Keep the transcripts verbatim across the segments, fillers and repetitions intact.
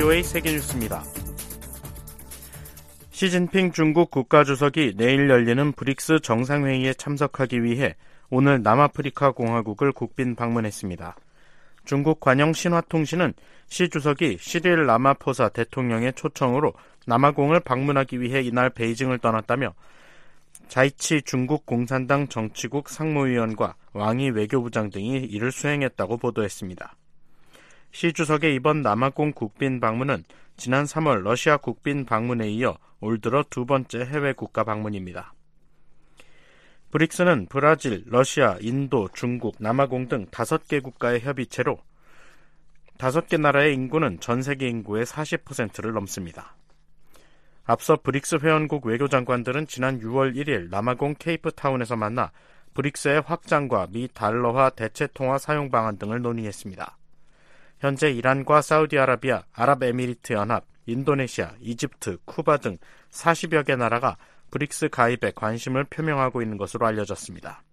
브이오에이 세계뉴스입니다. 시진핑 중국 국가주석이 내일 열리는 브릭스 정상회의에 참석하기 위해 오늘 남아프리카 공화국을 국빈 방문했습니다. 중국 관영 신화통신은 시 주석이 시릴 라마포사 대통령의 초청으로 남아공을 방문하기 위해 이날 베이징을 떠났다며 자이치 중국 공산당 정치국 상무위원과 왕이 외교부장 등이 이를 수행했다고 보도했습니다. 시 주석의 이번 남아공 국빈 방문은 지난 삼월 러시아 국빈 방문에 이어 올 들어 두 번째 해외 국가 방문입니다. 브릭스는 브라질, 러시아, 인도, 중국, 남아공 등 다섯 개 국가의 협의체로 다섯 개 나라의 인구는 전 세계 인구의 사십 퍼센트를 넘습니다. 앞서 브릭스 회원국 외교장관들은 지난 유월 일일 남아공 케이프타운에서 만나 브릭스의 확장과 미 달러화 대체통화 사용 방안 등을 논의했습니다. 현재 이란과 사우디아라비아, 아랍에미리트 연합, 인도네시아, 이집트, 쿠바 등 사십여 개 나라가 브릭스 가입에 관심을 표명하고 있는 것으로 알려졌습니다.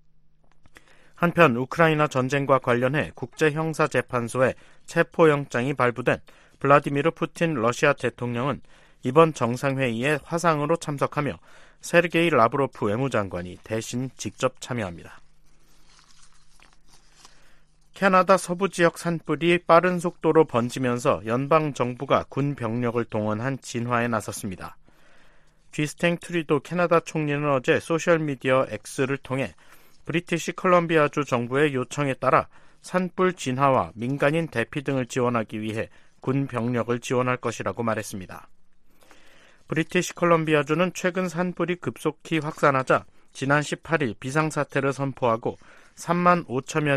한편 우크라이나 전쟁과 관련해 국제형사재판소에 체포영장이 발부된 블라디미르 푸틴 러시아 대통령은 이번 정상회의에 화상으로 참석하며 세르게이 라브로프 외무장관이 대신 직접 참여합니다. 캐나다 서부 지역 산불이 빠른 속도로 번지면서 연방정부가 군 병력을 동원한 진화에 나섰습니다. 쥐스탱 트리도 캐나다 총리는 어제 소셜미디어 X를 통해 브리티시 컬럼비아주 정부의 요청에 따라 산불 진화와 민간인 대피 등을 지원하기 위해 군 병력을 지원할 것이라고 말했습니다. 브리티시 컬럼비아주는 최근 산불이 급속히 확산하자 지난 십팔일 비상사태를 선포하고 삼만 오천여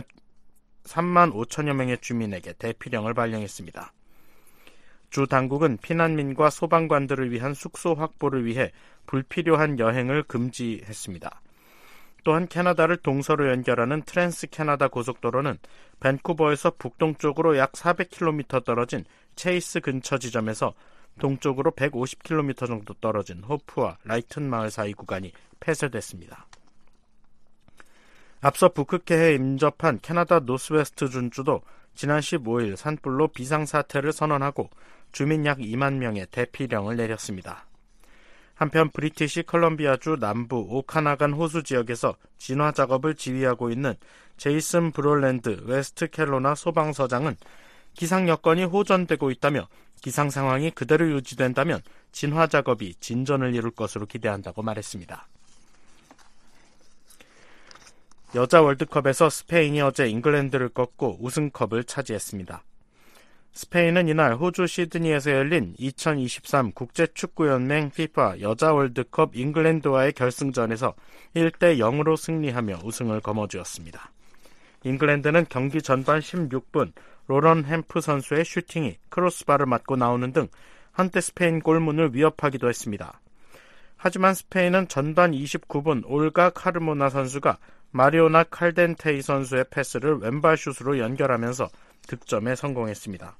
명의 주민에게 대피령을 발령했습니다. 주 당국은 피난민과 소방관들을 위한 숙소 확보를 위해 불필요한 여행을 금지했습니다. 또한 캐나다를 동서로 연결하는 트랜스 캐나다 고속도로는 밴쿠버에서 북동쪽으로 약 사백 킬로미터 떨어진 체이스 근처 지점에서 동쪽으로 백오십 킬로미터 정도 떨어진 호프와 라이튼 마을 사이 구간이 폐쇄됐습니다. 앞서 북극해에 임접한 캐나다 노스웨스트 준주도 지난 십오일 산불로 비상사태를 선언하고 주민 약 이만 명의 대피령을 내렸습니다. 한편 브리티시 컬럼비아주 남부 오카나간 호수 지역에서 진화 작업을 지휘하고 있는 제이슨 브롤랜드 웨스트 캘로나 소방서장은 기상 여건이 호전되고 있다며 기상 상황이 그대로 유지된다면 진화 작업이 진전을 이룰 것으로 기대한다고 말했습니다. 여자 월드컵에서 스페인이 어제 잉글랜드를 꺾고 우승컵을 차지했습니다. 스페인은 이날 호주 시드니에서 열린 이천이십삼 국제축구연맹 피파 여자 월드컵 잉글랜드와의 결승전에서 일 대 영으로 승리하며 우승을 거머쥐었습니다. 잉글랜드는 경기 전반 십육 분 로런 햄프 선수의 슈팅이 크로스바를 맞고 나오는 등 한때 스페인 골문을 위협하기도 했습니다. 하지만 스페인은 전반 이십구 분 올가 카르모나 선수가 마리오나 칼덴테이 선수의 패스를 왼발 슛으로 연결하면서 득점에 성공했습니다.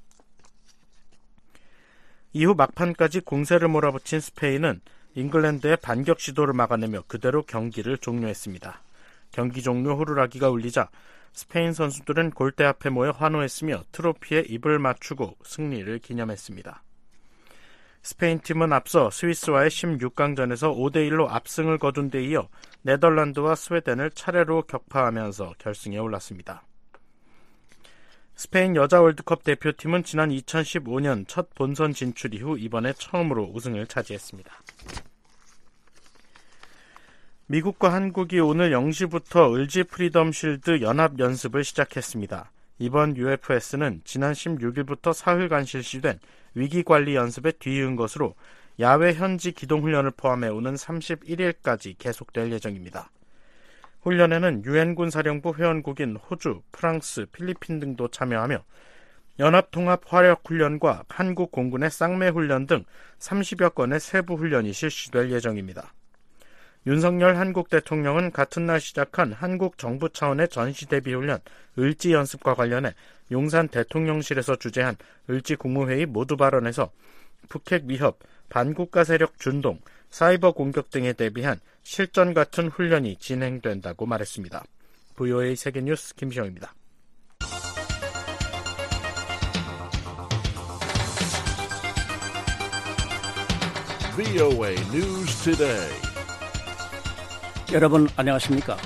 이후 막판까지 공세를 몰아붙인 스페인은 잉글랜드의 반격 시도를 막아내며 그대로 경기를 종료했습니다. 경기 종료 호루라기가 울리자 스페인 선수들은 골대 앞에 모여 환호했으며 트로피에 입을 맞추고 승리를 기념했습니다. 스페인 팀은 앞서 스위스와의 십육 강전에서 오 대 일로 압승을 거둔 데 이어 네덜란드와 스웨덴을 차례로 격파하면서 결승에 올랐습니다. 스페인 여자 월드컵 대표팀은 지난 이천십오 년 첫 본선 진출 이후 이번에 처음으로 우승을 차지했습니다. 미국과 한국이 오늘 영 시부터 을지 프리덤 쉴드 연합 연습을 시작했습니다. 이번 유에프에스는 지난 십육일부터 사흘간 실시된 위기관리 연습에 뒤이은 것으로 야외 현지 기동훈련을 포함해 오는 삼십일일까지 계속될 예정입니다. 훈련에는 유엔군사령부 회원국인 호주, 프랑스, 필리핀 등도 참여하며 연합통합화력훈련과 한국 공군의 쌍매훈련 등 삼십여 건의 세부 훈련이 실시될 예정입니다. 윤석열 한국 대통령은 같은 날 시작한 한국 정부 차원의 전시대비훈련 을지 연습과 관련해 용산 대통령실에서 주재한 을지 국무회의 모두 발언에서 북핵 위협, 반국가 세력 준동, 사이버 공격 등에 대비한 실전 같은 훈련이 진행된다고 말했습니다. 브이오에이 세계뉴스 김시영입니다. 브이오에이 News Today. 여러분 안녕하십니까?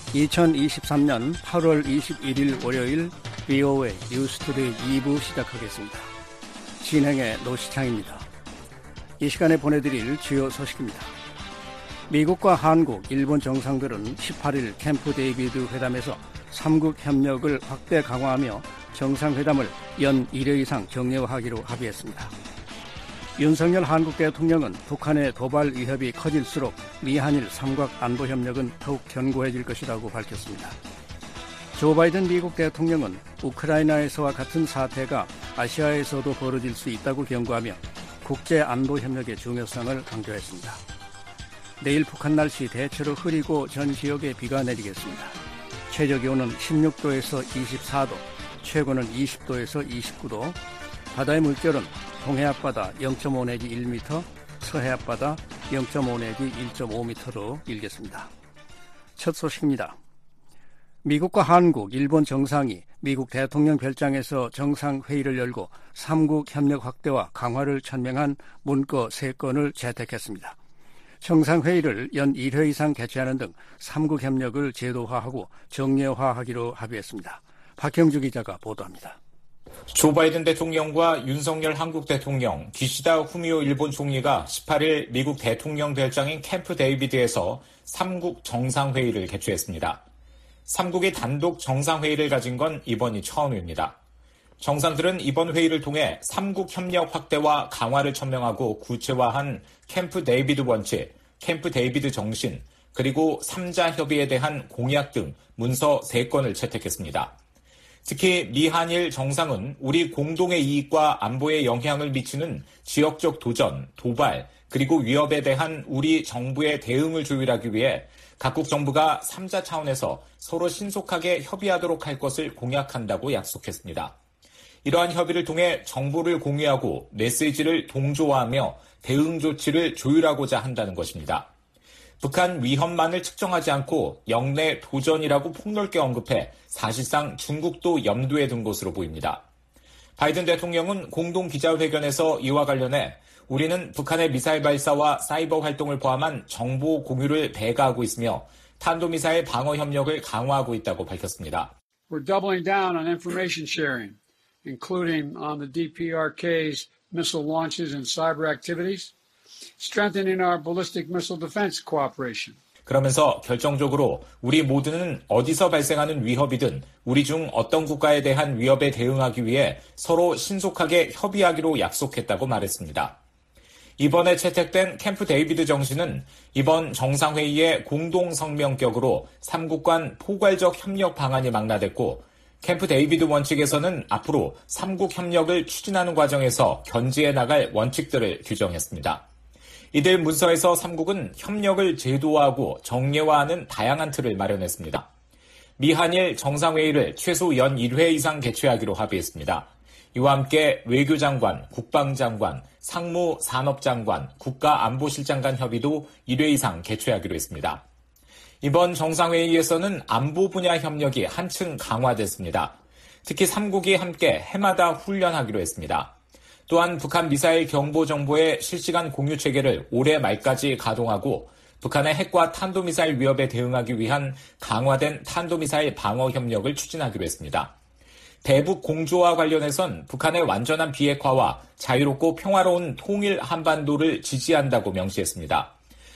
이천이십삼년 팔월 이십일일 월요일 브이오에이 뉴스 투데이 이 부 시작하겠습니다. 진행의 노시창입니다. 이 시간에 보내드릴 주요 소식입니다. 미국과 한국, 일본 정상들은 십팔일 캠프 데이비드 회담에서 삼국 협력을 확대 강화하며 정상회담을 연 일 회 이상 정례화하기로 합의했습니다. 윤석열 한국 대통령은 북한의 도발 위협이 커질수록 미한일 삼각 안보협력은 더욱 견고해질 것이라고 밝혔습니다. 조 바이든 미국 대통령은 우크라이나에서와 같은 사태가 아시아에서도 벌어질 수 있다고 경고하며 국제안보협력의 중요성을 강조했습니다. 내일 북한 날씨 대체로 흐리고 전 지역에 비가 내리겠습니다. 최저기온은 십육도에서 이십사도, 최고는 이십도에서 이십구도, 바다의 물결은 동해 앞바다 영 점 오 내지 일 미터, 서해 앞바다 영 점 오 내지 일 점 오 미터로 일겠습니다. 첫 소식입니다. 미국과 한국, 일본 정상이 미국 대통령 별장에서 정상회의를 열고 삼국 협력 확대와 강화를 천명한 문구 세 건을 채택했습니다. 정상회의를 연 일 회 이상 개최하는 등 삼국 협력을 제도화하고 정례화하기로 합의했습니다. 박형주 기자가 보도합니다. 조 바이든 대통령과 윤석열 한국 대통령, 기시다 후미오 일본 총리가 십팔일 미국 대통령 별장인 캠프 데이비드에서 삼국 정상회의를 개최했습니다. 삼국이 단독 정상회의를 가진 건 이번이 처음입니다. 정상들은 이번 회의를 통해 삼국 협력 확대와 강화를 천명하고 구체화한 캠프 데이비드 원칙, 캠프 데이비드 정신, 그리고 삼자 협의에 대한 공약 등 문서 세 건을 채택했습니다. 특히 미한일 정상은 우리 공동의 이익과 안보에 영향을 미치는 지역적 도전, 도발, 그리고 위협에 대한 우리 정부의 대응을 조율하기 위해 각국 정부가 삼자 차원에서 서로 신속하게 협의하도록 할 것을 공약한다고 약속했습니다. 이러한 협의를 통해 정보를 공유하고 메시지를 동조화하며 대응 조치를 조율하고자 한다는 것입니다. 북한 위협만을 측정하지 않고 영내 도전이라고 폭넓게 언급해 사실상 중국도 염두에 둔 것으로 보입니다. 바이든 대통령은 공동 기자회견에서 이와 관련해 우리는 북한의 미사일 발사와 사이버 활동을 포함한 정보 공유를 배가하고 있으며 탄도미사일 방어 협력을 강화하고 있다고 밝혔습니다. We're doubling down on information sharing, including on the 디피아르케이's missile launches and cyber activities. Strengthening our ballistic missile defense cooperation. 그러면서 결정적으로 우리 모두는 어디서 발생하는 위협이든 우리 중 어떤 국가에 대한 위협에 대응하기 위해 서로 신속하게 협의하기로 약속했다고 말했습니다. 이번에 채택된 캠프 데이비드 정신은 이번 정상회의의 공동성명격으로 삼국 간 포괄적 협력 방안이 망라됐고 캠프 데이비드 원칙에서는 앞으로 삼국 협력을 추진하는 과정에서 견지해 나갈 원칙들을 규정했습니다. 이들 문서에서 삼국은 협력을 제도화하고 정례화하는 다양한 틀을 마련했습니다. 미한일 정상회의를 최소 연 일 회 이상 개최하기로 합의했습니다. 이와 함께 외교장관, 국방장관, 상무, 산업장관, 국가안보실장 간 협의도 일 회 이상 개최하기로 했습니다. 이번 정상회의에서는 안보 분야 협력이 한층 강화됐습니다. 특히 삼국이 함께 해마다 훈련하기로 했습니다. 또한 북한 미사일 경보 정보의 실시간 공유 체계를 올해 말까지 가동하고 북한의 핵과 탄도미사일 위협에 대응하기 위한 강화된 탄도미사일 방어 협력을 추진하기로 했습니다. 대북 공조와 관련해선 북한의 완전한 비핵화와 자유롭고 평화로운 통일 한반도를 지지한다고 명시했습니다.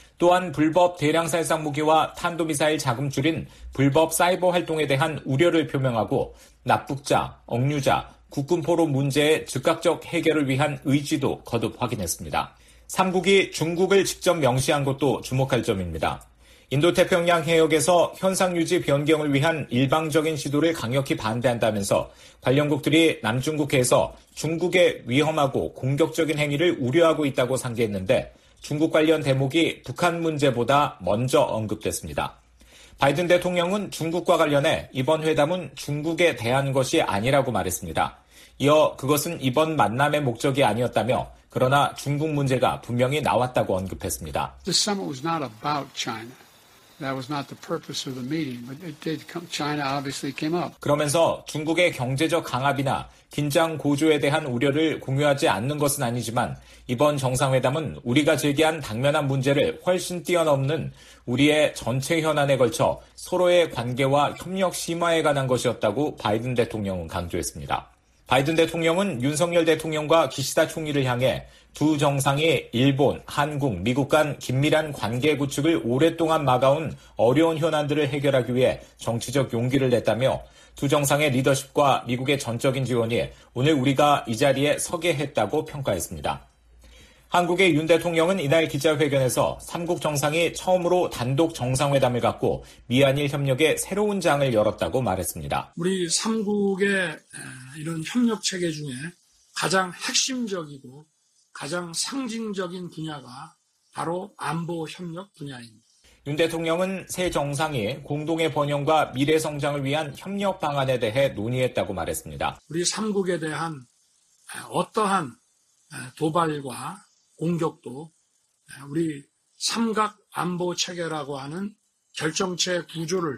또한 불법 대량 살상 무기와 탄도미사일 자금줄인 불법 사이버 활동에 대한 우려를 표명하고 납북자, 억류자, 국군포로 문제의 즉각적 해결을 위한 의지도 거듭 확인했습니다. 삼국이 중국을 직접 명시한 것도 주목할 점입니다. 인도태평양 해역에서 현상 유지 변경을 위한 일방적인 시도를 강력히 반대한다면서 관련국들이 남중국해에서 중국의 위험하고 공격적인 행위를 우려하고 있다고 상기했는데 중국 관련 대목이 북한 문제보다 먼저 언급됐습니다. 바이든 대통령은 중국과 관련해 이번 회담은 중국에 대한 것이 아니라고 말했습니다. 이어 그것은 이번 만남의 목적이 아니었다며 그러나 중국 문제가 분명히 나왔다고 언급했습니다. This summit was not about China. That was not the purpose of the meeting, but it did come, China obviously came up. 그러면서 중국의 경제적 강압이나 긴장 고조에 대한 우려를 공유하지 않는 것은 아니지만 이번 정상회담은 우리가 제기한 당면한 문제를 훨씬 뛰어넘는 우리의 전체 현안에 걸쳐 서로의 관계와 협력 심화에 관한 것이었다고 바이든 대통령은 강조했습니다. 바이든 대통령은 윤석열 대통령과 기시다 총리를 향해 두 정상이 일본, 한국, 미국 간 긴밀한 관계 구축을 오랫동안 막아온 어려운 현안들을 해결하기 위해 정치적 용기를 냈다며 두 정상의 리더십과 미국의 전적인 지원이 오늘 우리가 이 자리에 서게 했다고 평가했습니다. 한국의 윤 대통령은 이날 기자회견에서 삼국 정상이 처음으로 단독 정상회담을 갖고 미한일 협력의 새로운 장을 열었다고 말했습니다. 우리 삼국의 이런 협력 체계 중에 가장 핵심적이고 가장 상징적인 분야가 바로 안보 협력 분야입니다. 윤 대통령은 새 정상이 공동의 번영과 미래 성장을 위한 협력 방안에 대해 논의했다고 말했습니다. 우리 삼국에 대한 어떠한 도발과 공격도 우리 삼각 안보 체계라고 하는 결정체 구조를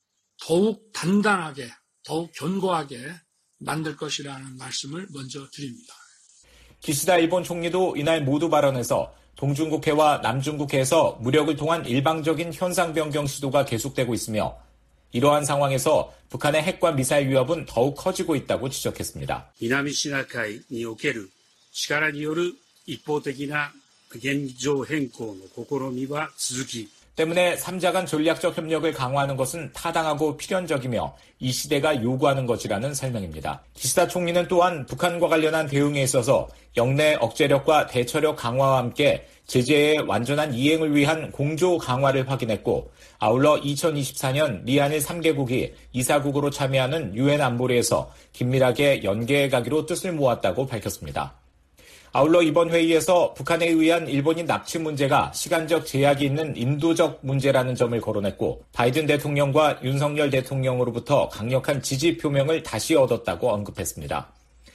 더욱 단단하게, 더욱 견고하게 만들 것이라는 말씀을 먼저 드립니다. 기시다 일본 총리도 이날 모두 발언에서 동중국해와 남중국해에서 무력을 통한 일방적인 현상 변경 시도가 계속되고 있으며 이러한 상황에서 북한의 핵과 미사일 위협은 더욱 커지고 있다고 지적했습니다. 南シナ海における力による一方的な現状変更の試みは続き 때문에 삼자 간 전략적 협력을 강화하는 것은 타당하고 필연적이며 이 시대가 요구하는 것이라는 설명입니다. 기시다 총리는 또한 북한과 관련한 대응에 있어서 영내 억제력과 대처력 강화와 함께 제재의 완전한 이행을 위한 공조 강화를 확인했고 아울러 이천이십사 년 미한일 삼 개국이 이사국으로 참여하는 유엔 안보리에서 긴밀하게 연계해 가기로 뜻을 모았다고 밝혔습니다. 아울러 이번 회의에서 북한에 의한 일본인 납치 문제가 시간적 제약이 있는 인도적 문제라는 점을 거론했고 바이든 대통령과 윤석열 대통령으로부터 강력한 지지 표명을 다시 얻었다고 언급했습니다.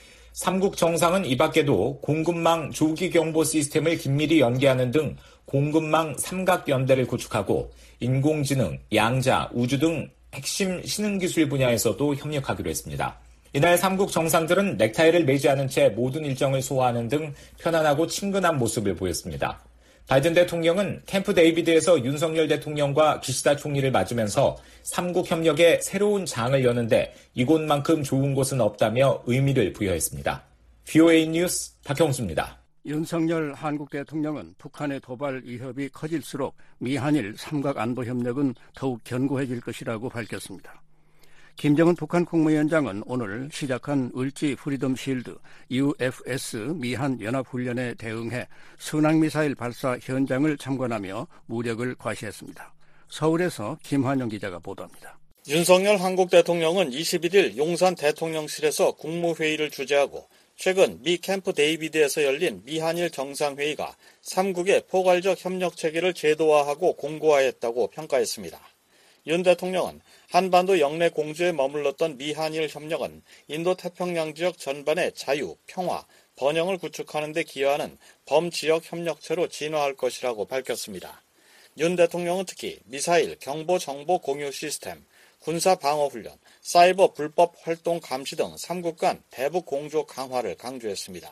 삼국 정상은 이 밖에도 공급망 조기 경보 시스템을 긴밀히 연계하는 등 공급망 삼각연대를 구축하고 인공지능, 양자, 우주 등 핵심 신흥기술 분야에서도 협력하기로 했습니다. 이날 삼국 정상들은 넥타이를 매지 않은 채 모든 일정을 소화하는 등 편안하고 친근한 모습을 보였습니다. 바이든 대통령은 캠프 데이비드에서 윤석열 대통령과 기시다 총리를 맞으면서 삼국 협력의 새로운 장을 여는데 이곳만큼 좋은 곳은 없다며 의미를 부여했습니다. 브이오에이 뉴스 박형수입니다. 윤석열 한국 대통령은 북한의 도발 위협이 커질수록 미한일 삼각 안보 협력은 더욱 견고해질 것이라고 밝혔습니다. 김정은 북한 국무위원장은 오늘 시작한 을지 프리덤 실드 유에프에스 미한 연합훈련에 대응해 순항미사일 발사 현장을 참관하며 무력을 과시했습니다. 서울에서 김환영 기자가 보도합니다. 윤석열 한국 대통령은 이십일 일 용산 대통령실에서 국무회의를 주재하고 최근 미 캠프 데이비드에서 열린 미한일 정상회의가 삼국의 포괄적 협력 체계를 제도화하고 공고화했다고 평가했습니다. 윤 대통령은 한반도 영내 공조에 머물렀던 미한일 협력은 인도태평양 지역 전반의 자유, 평화, 번영을 구축하는 데 기여하는 범지역 협력체로 진화할 것이라고 밝혔습니다. 윤 대통령은 특히 미사일, 경보 정보 공유 시스템, 군사 방어 훈련, 사이버 불법 활동 감시 등 삼국 간 대북 공조 강화를 강조했습니다.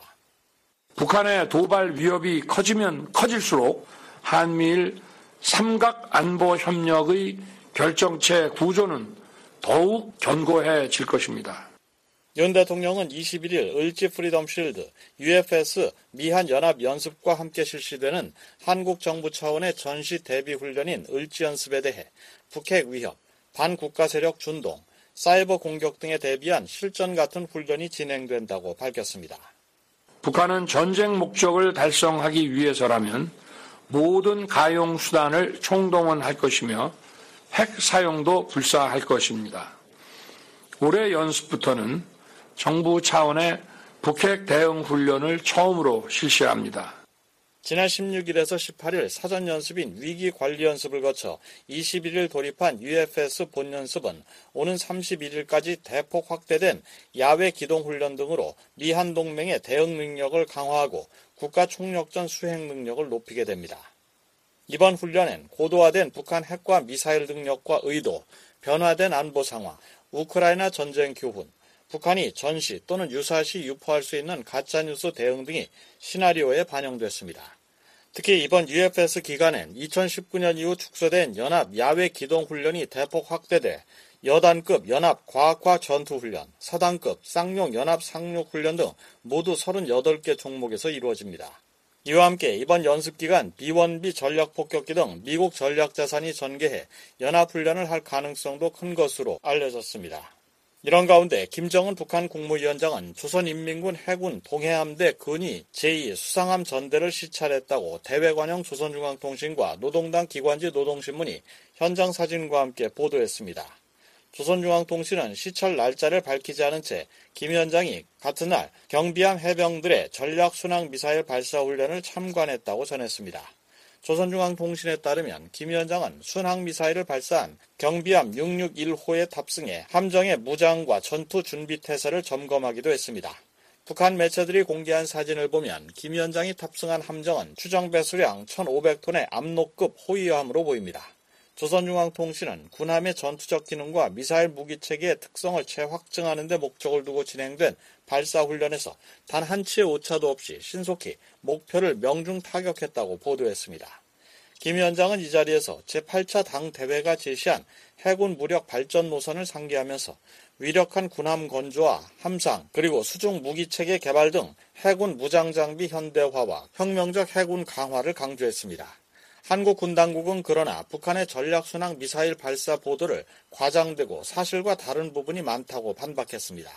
북한의 도발 위협이 커지면 커질수록 한미일 삼각 안보 협력의 결정체 구조는 더욱 견고해질 것입니다. 윤 대통령은 이십일 일 을지 프리덤 실드 유에프에스 미한 연합 연습과 함께 실시되는 한국 정부 차원의 전시 대비 훈련인 을지 연습에 대해 북핵 위협, 반국가 세력 준동, 사이버 공격 등에 대비한 실전 같은 훈련이 진행된다고 밝혔습니다. 북한은 전쟁 목적을 달성하기 위해서라면 모든 가용 수단을 총동원할 것이며 핵 사용도 불사할 것입니다. 올해 연습부터는 정부 차원의 북핵 대응 훈련을 처음으로 실시합니다. 지난 십육 일에서 십팔 일 사전 연습인 위기 관리 연습을 거쳐 이십일 일 돌입한 유에프에스 본 연습은 오는 삼십일 일까지 대폭 확대된 야외 기동 훈련 등으로 미한 동맹의 대응 능력을 강화하고 국가 총력전 수행 능력을 높이게 됩니다. 이번 훈련엔 고도화된 북한 핵과 미사일 능력과 의도, 변화된 안보 상황, 우크라이나 전쟁 교훈, 북한이 전시 또는 유사시 유포할 수 있는 가짜뉴스 대응 등이 시나리오에 반영됐습니다. 특히 이번 유에프에스 기간엔 이천십구 년 이후 축소된 연합 야외 기동 훈련이 대폭 확대돼 여단급 연합 과학화 전투훈련, 사단급 쌍용 연합 상륙훈련 등 모두 서른여덟 개 종목에서 이루어집니다. 이와 함께 이번 연습기간 비 원 비 전략폭격기 등 미국 전략자산이 전개해 연합훈련을 할 가능성도 큰 것으로 알려졌습니다. 이런 가운데 김정은 북한 국무위원장은 조선인민군 해군 동해함대 근위 제이 수상함 전대를 시찰했다고 대외관영 조선중앙통신과 노동당 기관지 노동신문이 현장 사진과 함께 보도했습니다. 조선중앙통신은 시찰 날짜를 밝히지 않은 채 김 위원장이 같은 날 경비함 해병들의 전략순항미사일 발사훈련을 참관했다고 전했습니다. 조선중앙통신에 따르면 김 위원장은 순항미사일을 발사한 경비함 육백육십일 호에 탑승해 함정의 무장과 전투 준비 태세를 점검하기도 했습니다. 북한 매체들이 공개한 사진을 보면 김 위원장이 탑승한 함정은 추정 배수량 천오백 톤의 압록급 호위함으로 보입니다. 조선중앙통신은 군함의 전투적 기능과 미사일 무기체계의 특성을 재확증하는 데 목적을 두고 진행된 발사훈련에서 단 한 치의 오차도 없이 신속히 목표를 명중 타격했다고 보도했습니다. 김 위원장은 이 자리에서 제팔 차 당대회가 제시한 해군 무력 발전 노선을 상기하면서 위력한 군함 건조와 함상 그리고 수중 무기체계 개발 등 해군 무장장비 현대화와 혁명적 해군 강화를 강조했습니다. 한국 군 당국은 그러나 북한의 전략순항 미사일 발사 보도를 과장되고 사실과 다른 부분이 많다고 반박했습니다.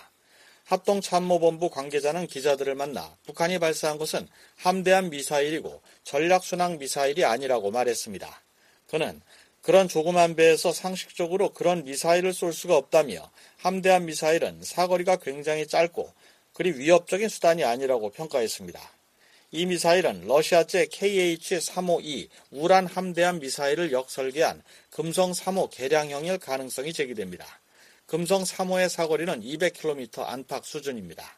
합동참모본부 관계자는 기자들을 만나 북한이 발사한 것은 함대함 미사일이고 전략순항 미사일이 아니라고 말했습니다. 그는 그런 조그만 배에서 상식적으로 그런 미사일을 쏠 수가 없다며 함대함 미사일은 사거리가 굉장히 짧고 그리 위협적인 수단이 아니라고 평가했습니다. 이 미사일은 러시아제 케이에이치 삼백오십이 우란 함대함 미사일을 역설계한 금성 삼 호 개량형일 가능성이 제기됩니다. 금성 삼 호의 사거리는 이백 킬로미터 안팎 수준입니다.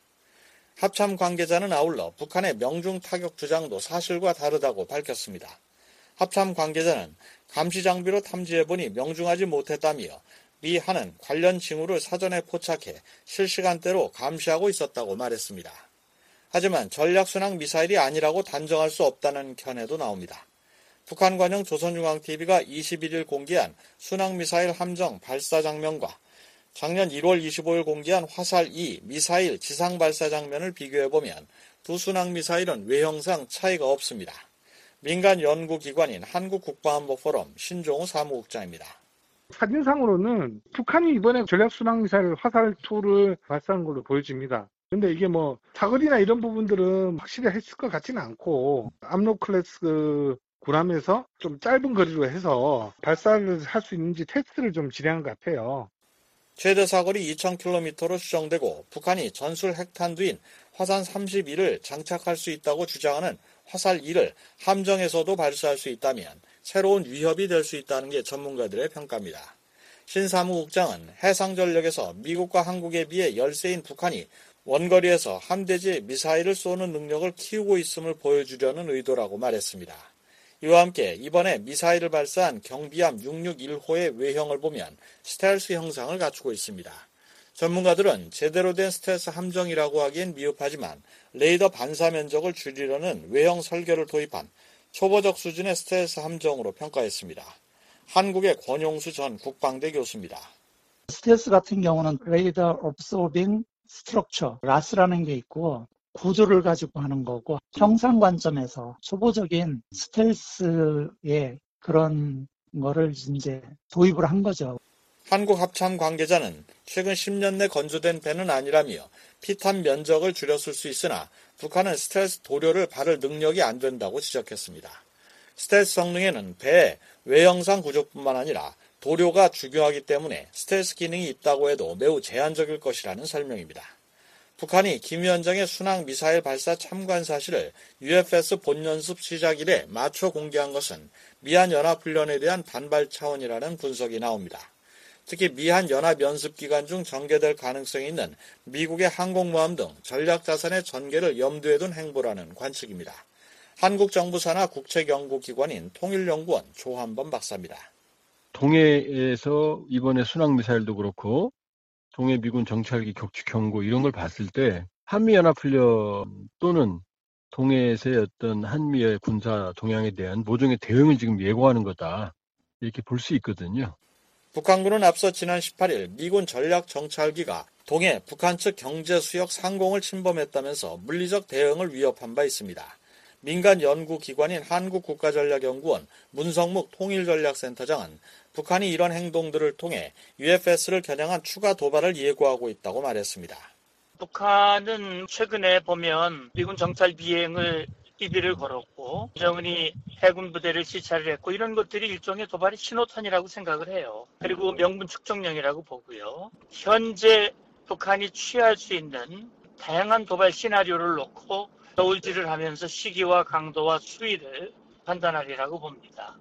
합참 관계자는 아울러 북한의 명중 타격 주장도 사실과 다르다고 밝혔습니다. 합참 관계자는 감시 장비로 탐지해보니 명중하지 못했다며 미 한은 관련 징후를 사전에 포착해 실시간대로 감시하고 있었다고 말했습니다. 하지만 전략순항 미사일이 아니라고 단정할 수 없다는 견해도 나옵니다. 북한 관영 조선중앙티비가 이십일 일 공개한 순항미사일 함정 발사 장면과 작년 일월 이십오일 공개한 화살 이 미사일 지상 발사 장면을 비교해보면 두 순항미사일은 외형상 차이가 없습니다. 민간 연구기관인 한국국방안보포럼 신종우 사무국장입니다. 사진상으로는 북한이 이번에 전략순항미사일 화살 이를 발사한 걸로 보여집니다. 근데 이게 뭐 사거리나 이런 부분들은 확실히 했을 것 같지는 않고 압록 클래스 군함에서 좀 짧은 거리로 해서 발사를 할 수 있는지 테스트를 좀 진행한 것 같아요. 최대 사거리 이천 킬로미터로 추정되고 북한이 전술 핵탄두인 화산 삼십일을 장착할 수 있다고 주장하는 화살 이를 함정에서도 발사할 수 있다면 새로운 위협이 될 수 있다는 게 전문가들의 평가입니다. 신 사무국장은 해상전력에서 미국과 한국에 비해 열세인 북한이 원거리에서 함대지 미사일을 쏘는 능력을 키우고 있음을 보여주려는 의도라고 말했습니다. 이와 함께 이번에 미사일을 발사한 경비함 육백육십일 호의 외형을 보면 스텔스 형상을 갖추고 있습니다. 전문가들은 제대로 된 스텔스 함정이라고 하기엔 미흡하지만 레이더 반사 면적을 줄이려는 외형 설계를 도입한 초보적 수준의 스텔스 함정으로 평가했습니다. 한국의 권용수 전 국방대 교수입니다. 스텔스 같은 경우는 레이더 옵소빙 스트럭처, 라스라는 게 있고 구조를 가지고 하는 거고 형상 관점에서 초보적인 스텔스의 그런 거를 이제 도입을 한 거죠. 한국 합참 관계자는 최근 십 년 내 건조된 배는 아니라며 피탄 면적을 줄였을 수 있으나 북한은 스텔스 도료를 바를 능력이 안 된다고 지적했습니다. 스텔스 성능에는 배의 외형상 구조뿐만 아니라 도료가 중요하기 때문에 스텔스 기능이 있다고 해도 매우 제한적일 것이라는 설명입니다. 북한이 김 위원장의 순항 미사일 발사 참관 사실을 유에프에스 본연습 시작 이래 마초 공개한 것은 미한 연합훈련에 대한 반발 차원이라는 분석이 나옵니다. 특히 미한 연합 연습 기간 중 전개될 가능성이 있는 미국의 항공모함 등 전략자산의 전개를 염두에 둔 행보라는 관측입니다. 한국 정부 산하 국책연구기관인 통일연구원 조한범 박사입니다. 동해에서 이번에 순항미사일도 그렇고 동해 미군 정찰기 격추 경고 이런 걸 봤을 때 한미연합훈련 또는 동해에서의 어떤 한미의 군사 동향에 대한 모종의 대응을 지금 예고하는 거다. 이렇게 볼 수 있거든요. 북한군은 앞서 지난 십팔 일 미군 전략 정찰기가 동해 북한 측 경제수역 상공을 침범했다면서 물리적 대응을 위협한 바 있습니다. 민간 연구기관인 한국국가전략연구원 문성묵 통일전략센터장은 북한이 이런 행동들을 통해 유에프에스를 겨냥한 추가 도발을 예고하고 있다고 말했습니다. 북한은 최근에 보면 미군 정찰 비행을 시비를 걸었고 정은이 해군 부대를 시찰을 했고 이런 것들이 일종의 도발의 신호탄이라고 생각을 해요. 그리고 명분 축적령이라고 보고요. 현재 북한이 취할 수 있는 다양한 도발 시나리오를 놓고 저울질을 하면서 시기와 강도와 수위를 판단하리라고 봅니다.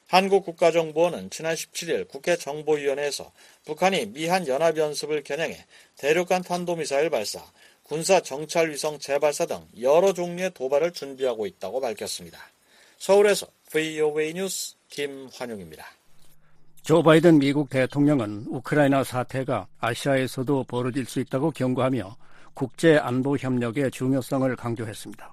한국국가정보원은 지난 십칠 일 국회 정보위원회에서 북한이 미한 연합연습을 겨냥해 대륙간 탄도미사일 발사, 군사 정찰위성 재발사 등 여러 종류의 도발을 준비하고 있다고 밝혔습니다. 서울에서 브이오에이 뉴스 김환용입니다. 조 바이든 미국 대통령은 우크라이나 사태가 아시아에서도 벌어질 수 있다고 경고하며 국제안보협력의 중요성을 강조했습니다.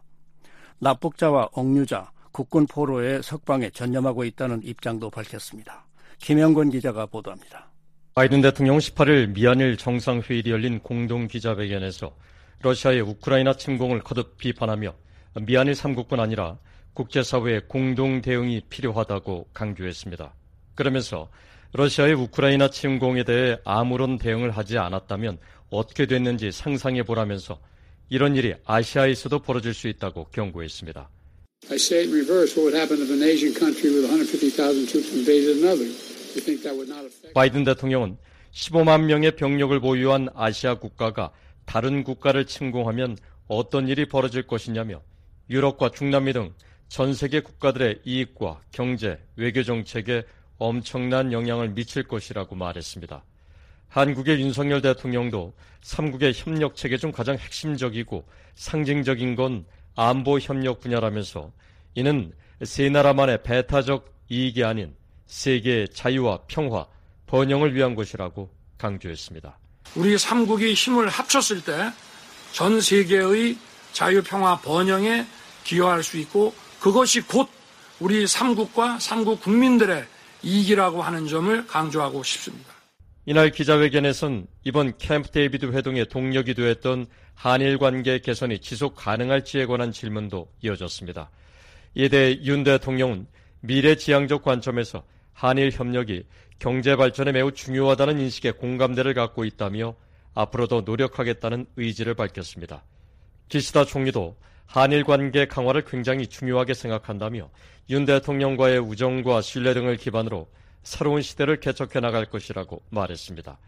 납북자와 억류자, 국군 포로의 석방에 전념하고 있다는 입장도 밝혔습니다. 김영권 기자가 보도합니다. 바이든 대통령은 십팔 일 미한일 정상회의를 열린 공동기자회견에서 러시아의 우크라이나 침공을 거듭 비판하며 미한일 삼국뿐 아니라 국제사회의 공동 대응이 필요하다고 강조했습니다. 그러면서 러시아의 우크라이나 침공에 대해 아무런 대응을 하지 않았다면 어떻게 됐는지 상상해보라면서 이런 일이 아시아에서도 벌어질 수 있다고 경고했습니다. I say it in reverse. What would happen if an Asian country with one hundred fifty thousand troops invaded another? You think that would not affect? 바이든 대통령은 십오만 명의 병력을 보유한 아시아 국가가 다른 국가를 침공하면 어떤 일이 벌어질 것이냐며 유럽과 중남미 등 전 세계 국가들의 이익과 경제, 외교 정책에 엄청난 영향을 미칠 것이라고 말했습니다. 한국의 윤석열 대통령도 삼국의 협력 체계 중 가장 핵심적이고 상징적인 건 안보 협력 분야라면서 이는 세 나라만의 배타적 이익이 아닌 세계의 자유와 평화, 번영을 위한 것이라고 강조했습니다. 우리 삼국이 힘을 합쳤을 때 전 세계의 자유, 평화, 번영에 기여할 수 있고 그것이 곧 우리 삼국과 삼국 국민들의 이익이라고 하는 점을 강조하고 싶습니다. 이날 기자회견에선 이번 캠프 데이비드 회동의 동력이 되었던 한일 관계 개선이 지속 가능할지에 관한 질문도 이어졌습니다. 이에 대해 윤 대통령은 미래지향적 관점에서 한일 협력이 경제 발전에 매우 중요하다는 인식에 공감대를 갖고 있다며 앞으로도 노력하겠다는 의지를 밝혔습니다. 기시다 총리도 한일 관계 강화를 굉장히 중요하게 생각한다며 윤 대통령과의 우정과 신뢰 등을 기반으로 새로운 시대를 개척해 나갈 것이라고 말했습니다.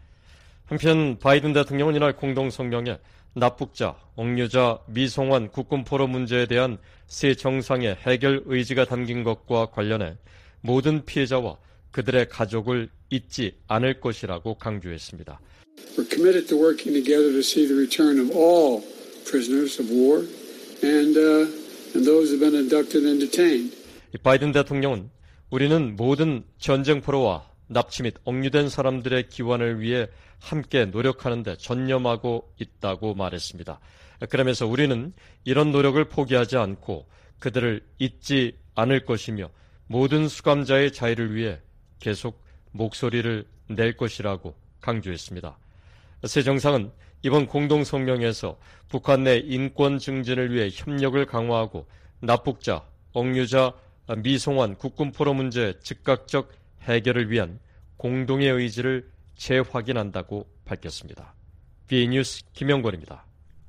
한편 바이든 대통령은 이날 공동성명에 납북자, 억류자, 미송환 국군 포로 문제에 대한 세 정상의 해결 의지가 담긴 것과 관련해 모든 피해자와 그들의 가족을 잊지 않을 것이라고 강조했습니다. We're committed to working together to see the return of all prisoners of war and, uh, and those who have been abducted and detained. 바이든 대통령은 우리는 모든 전쟁 포로와 납치 및 억류된 사람들의 기원을 위해 함께 노력하는 데 전념하고 있다고 말했습니다. 그러면서 우리는 이런 노력을 포기하지 않고 그들을 잊지 않을 것이며 모든 수감자의 자유를 위해 계속 목소리를 낼 것이라고 강조했습니다. 세 정상은 이번 공동성명에서 북한 내 인권 증진을 위해 협력을 강화하고 납북자, 억류자, 미송환 국군 포로 문제 즉각적 해결을 위한 공동의 의지를 재확인한다고 밝혔습니다. 비에이 뉴스 김영권입니다.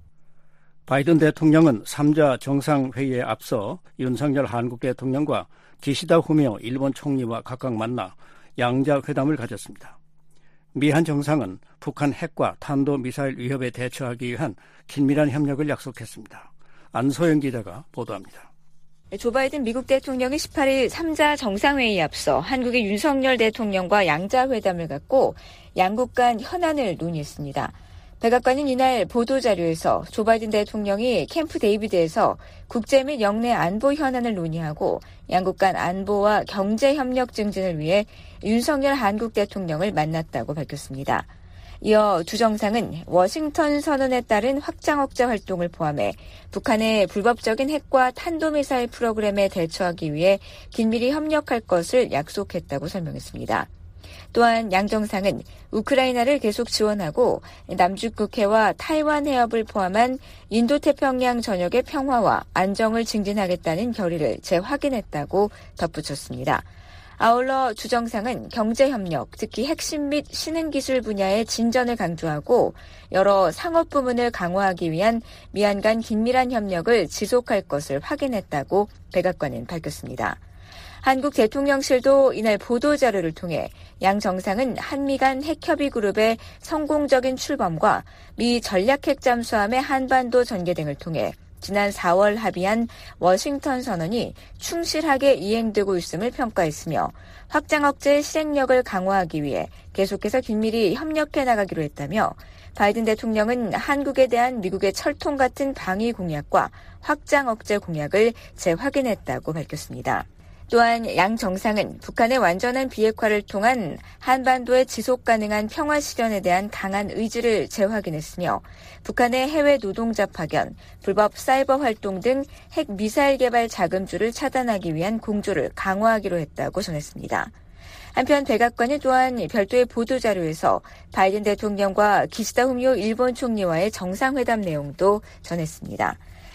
바이든 대통령은 삼 자 정상회의에 앞서 윤석열 한국 대통령과 기시다 후미오 일본 총리와 각각 만나 양자 회담을 가졌습니다. 미한 정상은 북한 핵과 탄도미사일 위협에 대처하기 위한 긴밀한 협력을 약속했습니다. 안소영 기자가 보도합니다. 조 바이든 미국 대통령이 십팔 일 삼 자 정상회의에 앞서 한국의 윤석열 대통령과 양자 회담을 갖고 양국 간 현안을 논의했습니다. 백악관은 이날 보도자료에서 조 바이든 대통령이 캠프 데이비드에서 국제 및 영내 안보 현안을 논의하고 양국 간 안보와 경제 협력 증진을 위해 윤석열 한국 대통령을 만났다고 밝혔습니다. 이어 두 정상은 워싱턴 선언에 따른 확장 억제 활동을 포함해 북한의 불법적인 핵과 탄도미사일 프로그램에 대처하기 위해 긴밀히 협력할 것을 약속했다고 설명했습니다. 또한 양 정상은 우크라이나를 계속 지원하고 남측 국해와 타이완 해협을 포함한 인도태평양 전역의 평화와 안정을 증진하겠다는 결의를 재확인했다고 덧붙였습니다. 아울러 두 정상은 경제협력, 특히 핵심 및 신흥기술 분야의 진전을 강조하고 여러 상업 부문을 강화하기 위한 미한 간 긴밀한 협력을 지속할 것을 확인했다고 백악관은 밝혔습니다. 한국 대통령실도 이날 보도자료를 통해 양 정상은 한미 간 핵협의 그룹의 성공적인 출범과 미 전략핵 잠수함의 한반도 전개 등을 통해 지난 사월 합의한 워싱턴 선언이 충실하게 이행되고 있음을 평가했으며 확장 억제의 실행력을 강화하기 위해 계속해서 긴밀히 협력해 나가기로 했다며 바이든 대통령은 한국에 대한 미국의 철통 같은 방위 공약과 확장 억제 공약을 재확인했다고 밝혔습니다. 또한 양 정상은 북한의 완전한 비핵화를 통한 한반도의 지속 가능한 평화 실현에 대한 강한 의지를 재확인했으며 북한의 해외 노동자 파견, 불법 사이버 활동 등 핵 미사일 개발 자금줄을 차단하기 위한 공조를 강화하기로 했다고 전했습니다. 한편 백악관이 또한 별도의 보도자료에서 바이든 대통령과 기시다 후미오 일본 총리와의 정상회담 내용도 전했습니다.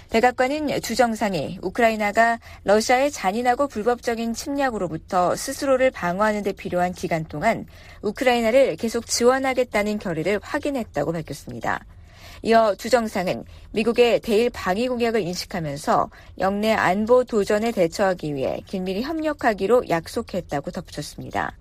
백악관은 두 정상이 우크라이나가 러시아의 잔인하고 불법적인 침략으로부터 스스로를 방어하는 데 필요한 기간 동안 우크라이나를 계속 지원하겠다는 결의를 확인했다고 밝혔습니다. 이어 두 정상은 미국의 대일 방위 공약을 인식하면서 영내 안보 도전에 대처하기 위해 긴밀히 협력하기로 약속했다고 덧붙였습니다.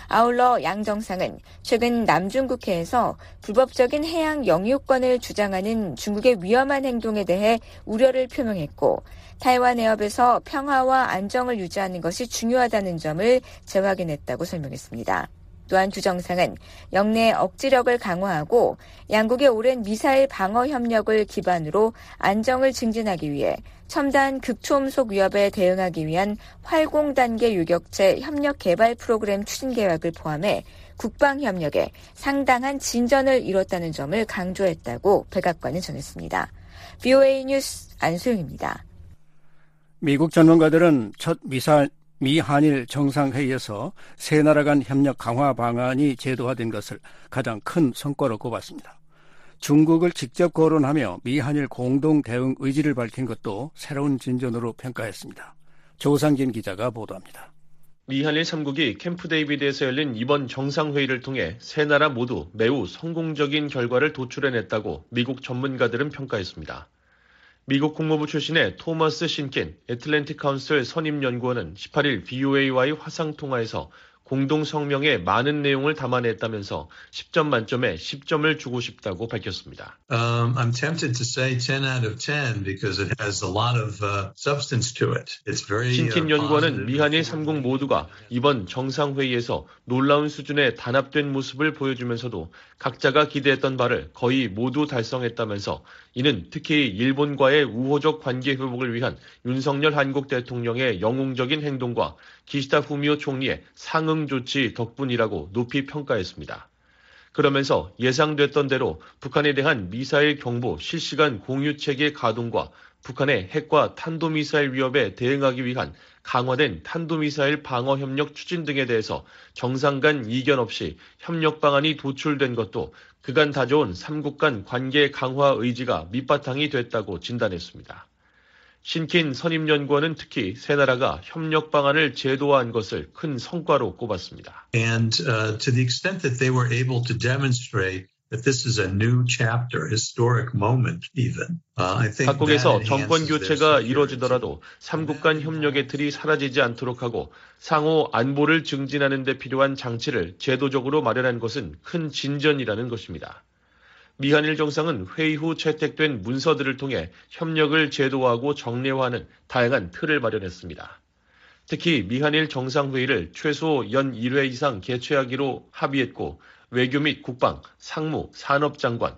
아울러 양 정상은 최근 남중국해에서 불법적인 해양 영유권을 주장하는 중국의 위험한 행동에 대해 우려를 표명했고 타이완 해협에서 평화와 안정을 유지하는 것이 중요하다는 점을 재확인했다고 설명했습니다. 또한 두 정상은 영내 억지력을 강화하고 양국의 오랜 미사일 방어 협력을 기반으로 안정을 증진하기 위해 첨단 극초음속 위협에 대응하기 위한 활공 단계 유격체 협력 개발 프로그램 추진 계획을 포함해 국방 협력에 상당한 진전을 이뤘다는 점을 강조했다고 백악관은 전했습니다. 브이오에이 뉴스 안소영입니다. 미국 전문가들은 첫 미사일 미-한일 정상회의에서 세 나라 간 협력 강화 방안이 제도화된 것을 가장 큰 성과로 꼽았습니다. 중국을 직접 거론하며 미-한일 공동 대응 의지를 밝힌 것도 새로운 진전으로 평가했습니다. 조상진 기자가 보도합니다. 미한일 삼국이 캠프 데이비드에서 열린 이번 정상회의를 통해 세 나라 모두 매우 성공적인 결과를 도출해냈다고 미국 전문가들은 평가했습니다. 미국 국무부 출신의 토머스 신킨 애틀랜틱 카운슬 선임연구원은 십팔 일 브이오에이와의 화상통화에서 공동 성명에 많은 내용을 담아냈다면서 십 점 만점에 십 점을 주고 싶다고 밝혔습니다. Um, I'm tempted to say ten out of ten because it has a lot of uh, substance to it. It's very 신킨 연구원은 미한일 삼국 모두가 이번 정상회의에서 놀라운 수준의 단합된 모습을 보여주면서도 각자가 기대했던 바를 거의 모두 달성했다면서 이는 특히 일본과의 우호적 관계 회복을 위한 윤석열 한국 대통령의 영웅적인 행동과 기시다 후미오 총리의 상응 조치 덕분이라고 높이 평가했습니다. 그러면서 예상됐던 대로 북한에 대한 미사일 경보 실시간 공유 체계 가동과 북한의 핵과 탄도미사일 위협에 대응하기 위한 강화된 탄도미사일 방어 협력 추진 등에 대해서 정상 간 이견 없이 협력 방안이 도출된 것도 그간 다져온 삼국 간 관계 강화 의지가 밑바탕이 됐다고 진단했습니다. 신킨 선임연구원은 특히 세 나라가 협력 방안을 제도화한 것을 큰 성과로 꼽았습니다. And uh, to the extent that they were able to demonstrate that this is a new chapter, historic moment even. Uh, I think 각국에서 정권 교체가 이뤄지더라도 삼국 간 협력의 틀이 사라지지 않도록 하고 상호 안보를 증진하는 데 필요한 장치를 제도적으로 마련한 것은 큰 진전이라는 것입니다. 미한일 정상은 회의 후 채택된 문서들을 통해 협력을 제도화하고 정례화하는 다양한 틀을 마련했습니다. 특히 미한일 정상회의를 최소 연 일 회 이상 개최하기로 합의했고 외교 및 국방, 상무, 산업장관,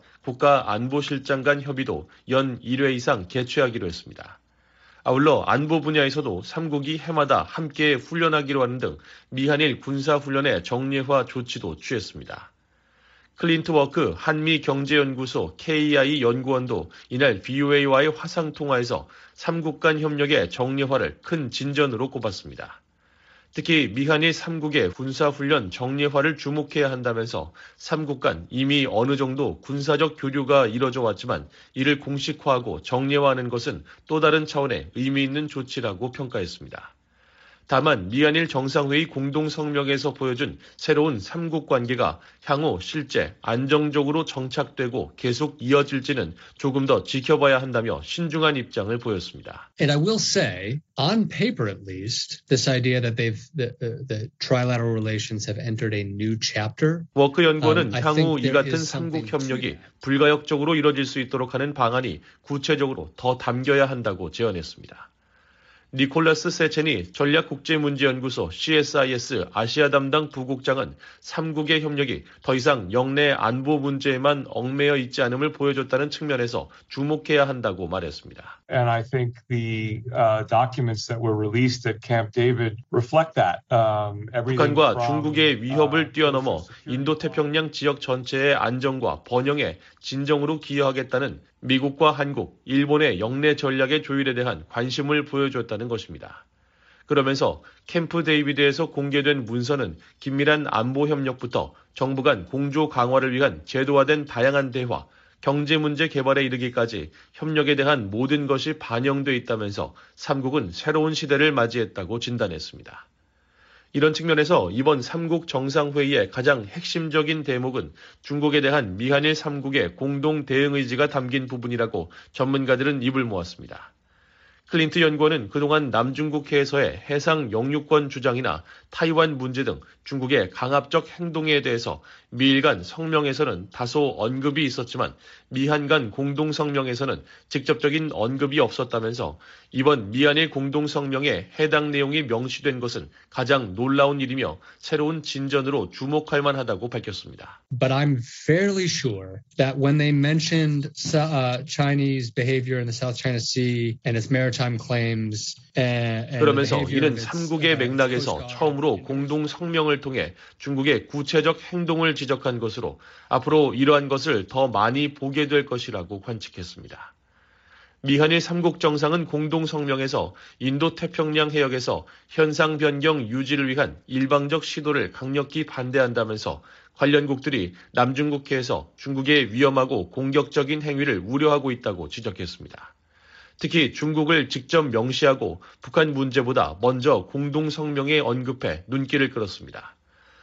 국가안보실장 간 협의도 연 일 회 이상 개최하기로 했습니다. 아울러 안보 분야에서도 삼국이 해마다 함께 훈련하기로 하는 등 미한일 군사훈련의 정례화 조치도 취했습니다. 클린트워크 한미경제연구소 케이아이 연구원도 이날 브이오에이와의 화상통화에서 삼국 간 협력의 정례화를 큰 진전으로 꼽았습니다. 특히 미한일 삼국의 군사훈련 정례화를 주목해야 한다면서 삼국 간 이미 어느 정도 군사적 교류가 이뤄져 왔지만 이를 공식화하고 정례화하는 것은 또 다른 차원의 의미 있는 조치라고 평가했습니다. 다만 미한일 정상회의 공동성명에서 보여준 새로운 삼국 관계가 향후 실제 안정적으로 정착되고 계속 이어질지는 조금 더 지켜봐야 한다며 신중한 입장을 보였습니다. And I will say, on paper at least, this idea that they've the, the, the trilateral relations have entered a new chapter. 워크 연구원은 um, 향후 이 같은 삼국 협력이 불가역적으로 이뤄질 수 있도록 하는 방안이 구체적으로 더 담겨야 한다고 제언했습니다. 니콜라스 세첸이 전략국제문제연구소 씨에스아이에스 아시아 담당 부국장은 삼국의 협력이 더 이상 영내 안보 문제에만 얽매여 있지 않음을 보여줬다는 측면에서 주목해야 한다고 말했습니다. And I think the uh, documents that were released at Camp David reflect that. Um, 북한과 중국의 위협을 뛰어넘어 인도태평양 지역 전체의 안정과 번영에 진정으로 기여하겠다는 미국과 한국, 일본의 영내 전략의 조율에 대한 관심을 보여줬다는 것입니다. 그러면서 캠프 데이비드에서 공개된 문서는 긴밀한 안보 협력부터 정부 간 공조 강화를 위한 제도화된 다양한 대화, 경제 문제 개발에 이르기까지 협력에 대한 모든 것이 반영돼 있다면서 삼국은 새로운 시대를 맞이했다고 진단했습니다. 이런 측면에서 이번 삼국 정상회의의 가장 핵심적인 대목은 중국에 대한 미한일 삼국의 공동 대응 의지가 담긴 부분이라고 전문가들은 입을 모았습니다. 클린트 연구원은 그동안 남중국해에서의 해상 영유권 주장이나 타이완 문제 등 중국의 강압적 행동에 대해서 미일 간 성명에서는 다소 언급이 있었지만 미한 간 공동성명에서는 직접적인 언급이 없었다면서 이번 미한일 공동성명에 해당 내용이 명시된 것은 가장 놀라운 일이며 새로운 진전으로 주목할 만하다고 밝혔습니다. But I'm fairly sure that when they mentioned uh, Chinese behavior in the South China Sea and its maritime claims and, and 그러면서 이는 삼국의 맥락에서 처음으로 공동성명을 통해 중국의 구체적 행동을 지적한 것으로 앞으로 이러한 것을 더 많이 보게 될 것이라고 관측했습니다. 미한일 삼국 정상은 공동성명에서 인도태평양 해역에서 현상 변경 유지를 위한 일방적 시도를 강력히 반대한다면서 관련국들이 남중국해에서 중국의 위험하고 공격적인 행위를 우려하고 있다고 지적했습니다. 특히 중국을 직접 명시하고 북한 문제보다 먼저 공동성명에 언급해 눈길을 끌었습니다.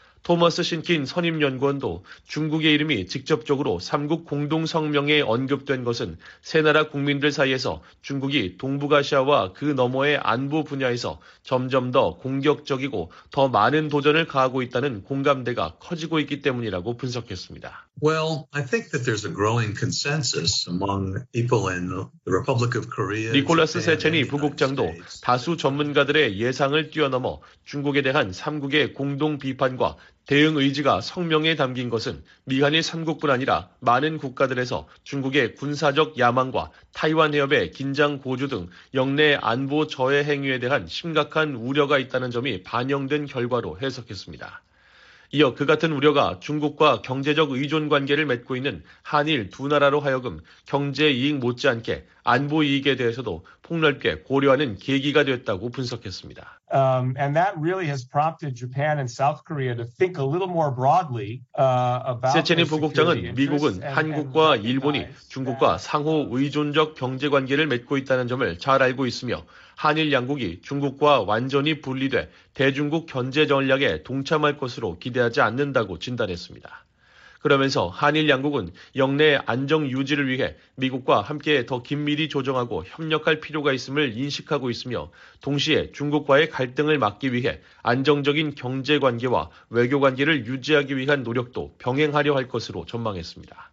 토머스 신킨 선임연구원도 중국의 이름이 직접적으로 삼국 공동성명에 언급된 것은 세 나라 국민들 사이에서 중국이 동북아시아와 그 너머의 안보 분야에서 점점 더 공격적이고 더 많은 도전을 가하고 있다는 공감대가 커지고 있기 때문이라고 분석했습니다. Well, I think that there's a growing consensus among people in the Republic of Korea. 니콜라스 세첸이 부국장도 다수 전문가들의 예상을 뛰어넘어 중국에 대한 삼국의 공동 비판과 대응 의지가 성명에 담긴 것은 미한일 삼국뿐 아니라 많은 국가들에서 중국의 군사적 야망과 타이완 해협의 긴장 고조 등 영내 안보 저해 행위에 대한 심각한 우려가 있다는 점이 반영된 결과로 해석했습니다. 이어 그 같은 우려가 중국과 경제적 의존 관계를 맺고 있는 한일 두 나라로 하여금 경제 이익 못지않게 안보 이익에 대해서도 폭넓게 고려하는 계기가 됐다고 분석했습니다. Um, and that really has prompted Japan and South Korea to think a little more broadly uh, about. 세첸이 부국장은 미국은 한국과 일본이 중국과 상호 의존적 경제 관계를 맺고 있다는 점을 잘 알고 있으며 한일 양국이 중국과 완전히 분리돼 대중국 견제 전략에 동참할 것으로 기대하지 않는다고 진단했습니다. 그러면서 한일 양국은 영내 안정 유지를 위해 미국과 함께 더 긴밀히 조정하고 협력할 필요가 있음을 인식하고 있으며 동시에 중국과의 갈등을 막기 위해 안정적인 경제 관계와 외교 관계를 유지하기 위한 노력도 병행하려 할 것으로 전망했습니다.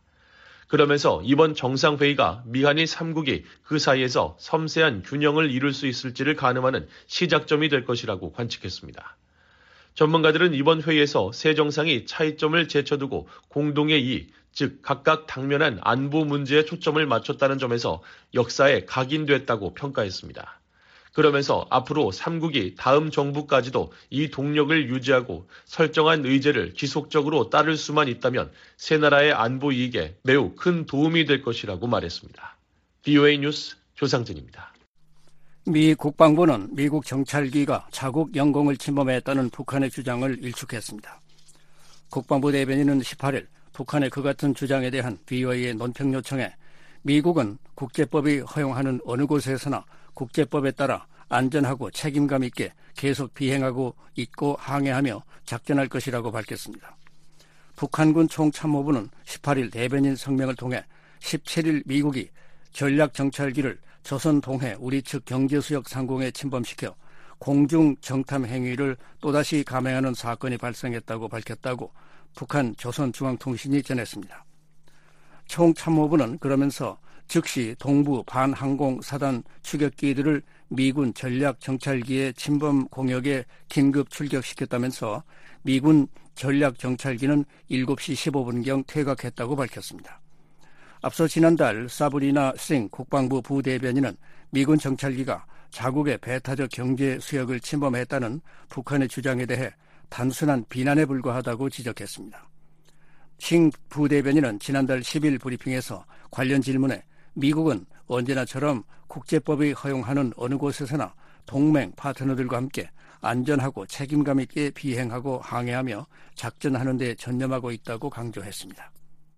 그러면서 이번 정상회의가 미한일 삼국이 그 사이에서 섬세한 균형을 이룰 수 있을지를 가늠하는 시작점이 될 것이라고 관측했습니다. 전문가들은 이번 회의에서 세 정상이 차이점을 제쳐두고 공동의 이익, 즉 각각 당면한 안보 문제에 초점을 맞췄다는 점에서 역사에 각인됐다고 평가했습니다. 그러면서 앞으로 삼국이 다음 정부까지도 이 동력을 유지하고 설정한 의제를 지속적으로 따를 수만 있다면 세 나라의 안보 이익에 매우 큰 도움이 될 것이라고 말했습니다. 브이오에이 뉴스 조상진입니다. 미 국방부는 미국 정찰기가 자국 영공을 침범했다는 북한의 주장을 일축했습니다. 국방부 대변인은 십팔 일 북한의 그 같은 주장에 대한 브이오에이의 논평 요청에 미국은 국제법이 허용하는 어느 곳에서나 국제법에 따라 안전하고 책임감 있게 계속 비행하고 있고 항해하며 작전할 것이라고 밝혔습니다. 북한군 총참모부는 십팔 일 대변인 성명을 통해 십칠 일 미국이 전략정찰기를 조선 동해 우리 측 경제수역 상공에 침범시켜 공중 정탐 행위를 또다시 감행하는 사건이 발생했다고 밝혔다고 북한 조선중앙통신이 전했습니다. 총참모부는 그러면서 즉시 동부 반항공 사단 추격기들을 미군 전략정찰기의 침범 공역에 긴급 출격시켰다면서 미군 전략정찰기는 일곱 시 십오 분경 퇴각했다고 밝혔습니다. 앞서 지난달 사브리나 싱 국방부 부대변인은 미군 정찰기가 자국의 배타적 경제 수역을 침범했다는 북한의 주장에 대해 단순한 비난에 불과하다고 지적했습니다. 싱 부대변인은 지난달 십 일 브리핑에서 관련 질문에 미국은 언제나처럼 국제법이 허용하는 어느 곳에서나 동맹 파트너들과 함께 안전하고 책임감 있게 비행하고 항해하며 작전하는 데 전념하고 있다고 강조했습니다.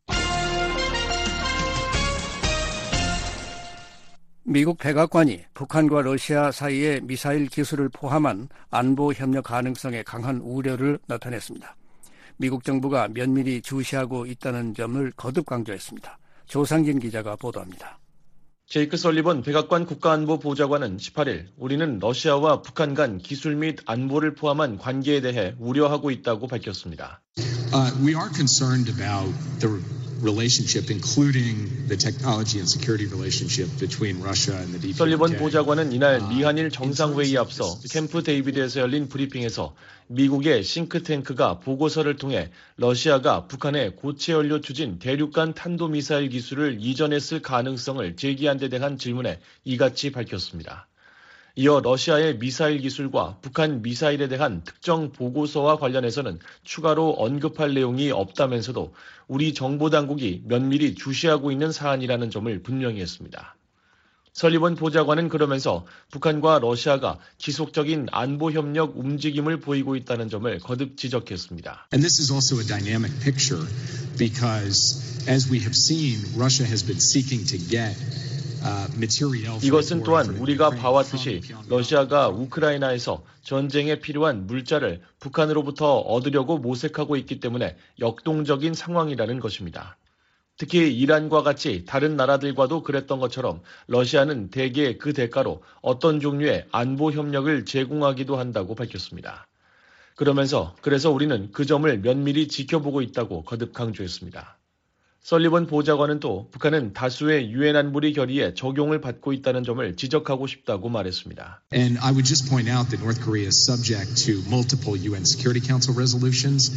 미국 백악관이 북한과 러시아 사이의 미사일 기술을 포함한 안보 협력 가능성에 강한 우려를 나타냈습니다. 미국 정부가 면밀히 주시하고 있다는 점을 거듭 강조했습니다. 조상진 기자가 보도합니다. 제이크 설리번 백악관 국가안보보좌관은 십팔 일 우리는 러시아와 북한 간 기술 및 안보를 포함한 관계에 대해 우려하고 있다고 밝혔습니다. Uh, we are concerned about the relationship, including the technology and security relationship between Russia and the 디피아르케이. 설리번 보좌관은 이날 미한일 정상회의에 앞서 캠프 데이비드에서 열린 브리핑에서 미국의 싱크탱크가 보고서를 통해 러시아가 북한의 고체 연료 추진 대륙간 탄도미사일 기술을 이전했을 가능성을 제기한 데 대한 질문에 이같이 밝혔습니다. 이어 러시아의 미사일 기술과 북한 미사일에 대한 특정 보고서와 관련해서는 추가로 언급할 내용이 없다면서도 우리 정보당국이 면밀히 주시하고 있는 사안이라는 점을 분명히 했습니다. 설리번 보좌관은 그러면서 북한과 러시아가 지속적인 안보 협력 움직임을 보이고 있다는 점을 거듭 지적했습니다. And this is also a dynamic picture because as we have seen, Russia has been seeking to get 이것은 또한 우리가 봐왔듯이 러시아가 우크라이나에서 전쟁에 필요한 물자를 북한으로부터 얻으려고 모색하고 있기 때문에 역동적인 상황이라는 것입니다. 특히 이란과 같이 다른 나라들과도 그랬던 것처럼 러시아는 대개 그 대가로 어떤 종류의 안보 협력을 제공하기도 한다고 밝혔습니다. 그러면서 그래서 우리는 그 점을 면밀히 지켜보고 있다고 거듭 강조했습니다. 설리번 보좌관은 또 북한은 다수의 유엔 안보리 결의에 적용을 받고 있다는 점을 지적하고 싶다고 말했습니다. And I would just point out that North Korea is subject to multiple 유엔 Security Council resolutions.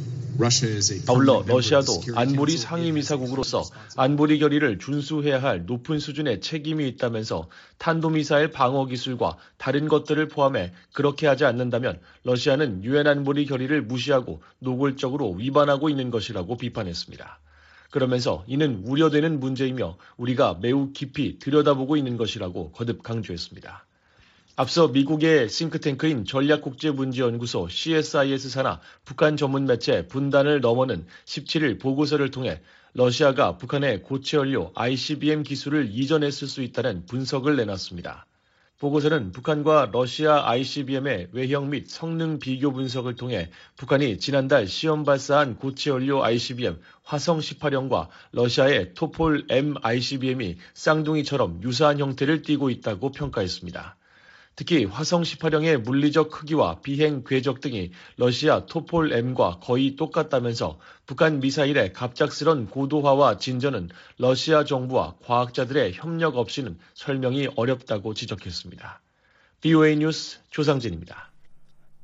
아울러 러시아도 안보리 상임이사국으로서 안보리 결의를 준수해야 할 높은 수준의 책임이 있다면서 탄도미사일 방어 기술과 다른 것들을 포함해 그렇게 하지 않는다면 러시아는 유엔 안보리 결의를 무시하고 노골적으로 위반하고 있는 것이라고 비판했습니다. 그러면서 이는 우려되는 문제이며 우리가 매우 깊이 들여다보고 있는 것이라고 거듭 강조했습니다. 앞서 미국의 싱크탱크인 전략국제문제연구소 씨에스아이에스 산하 북한 전문 매체 분단을 넘어는 십칠 일 보고서를 통해 러시아가 북한의 고체연료 아이씨비엠 기술을 이전했을 수 있다는 분석을 내놨습니다. 보고서는 북한과 러시아 아이씨비엠의 외형 및 성능 비교 분석을 통해 북한이 지난달 시험 발사한 고체연료 아이씨비엠 화성 십팔형과 러시아의 토폴 M 아이씨비엠이 쌍둥이처럼 유사한 형태를 띠고 있다고 평가했습니다. 특히 화성 십팔형의 물리적 크기와 비행 궤적 등이 러시아 토폴 M과 거의 똑같다면서 북한 미사일의 갑작스런 고도화와 진전은 러시아 정부와 과학자들의 협력 없이는 설명이 어렵다고 지적했습니다. 브이오에이 뉴스 조상진입니다.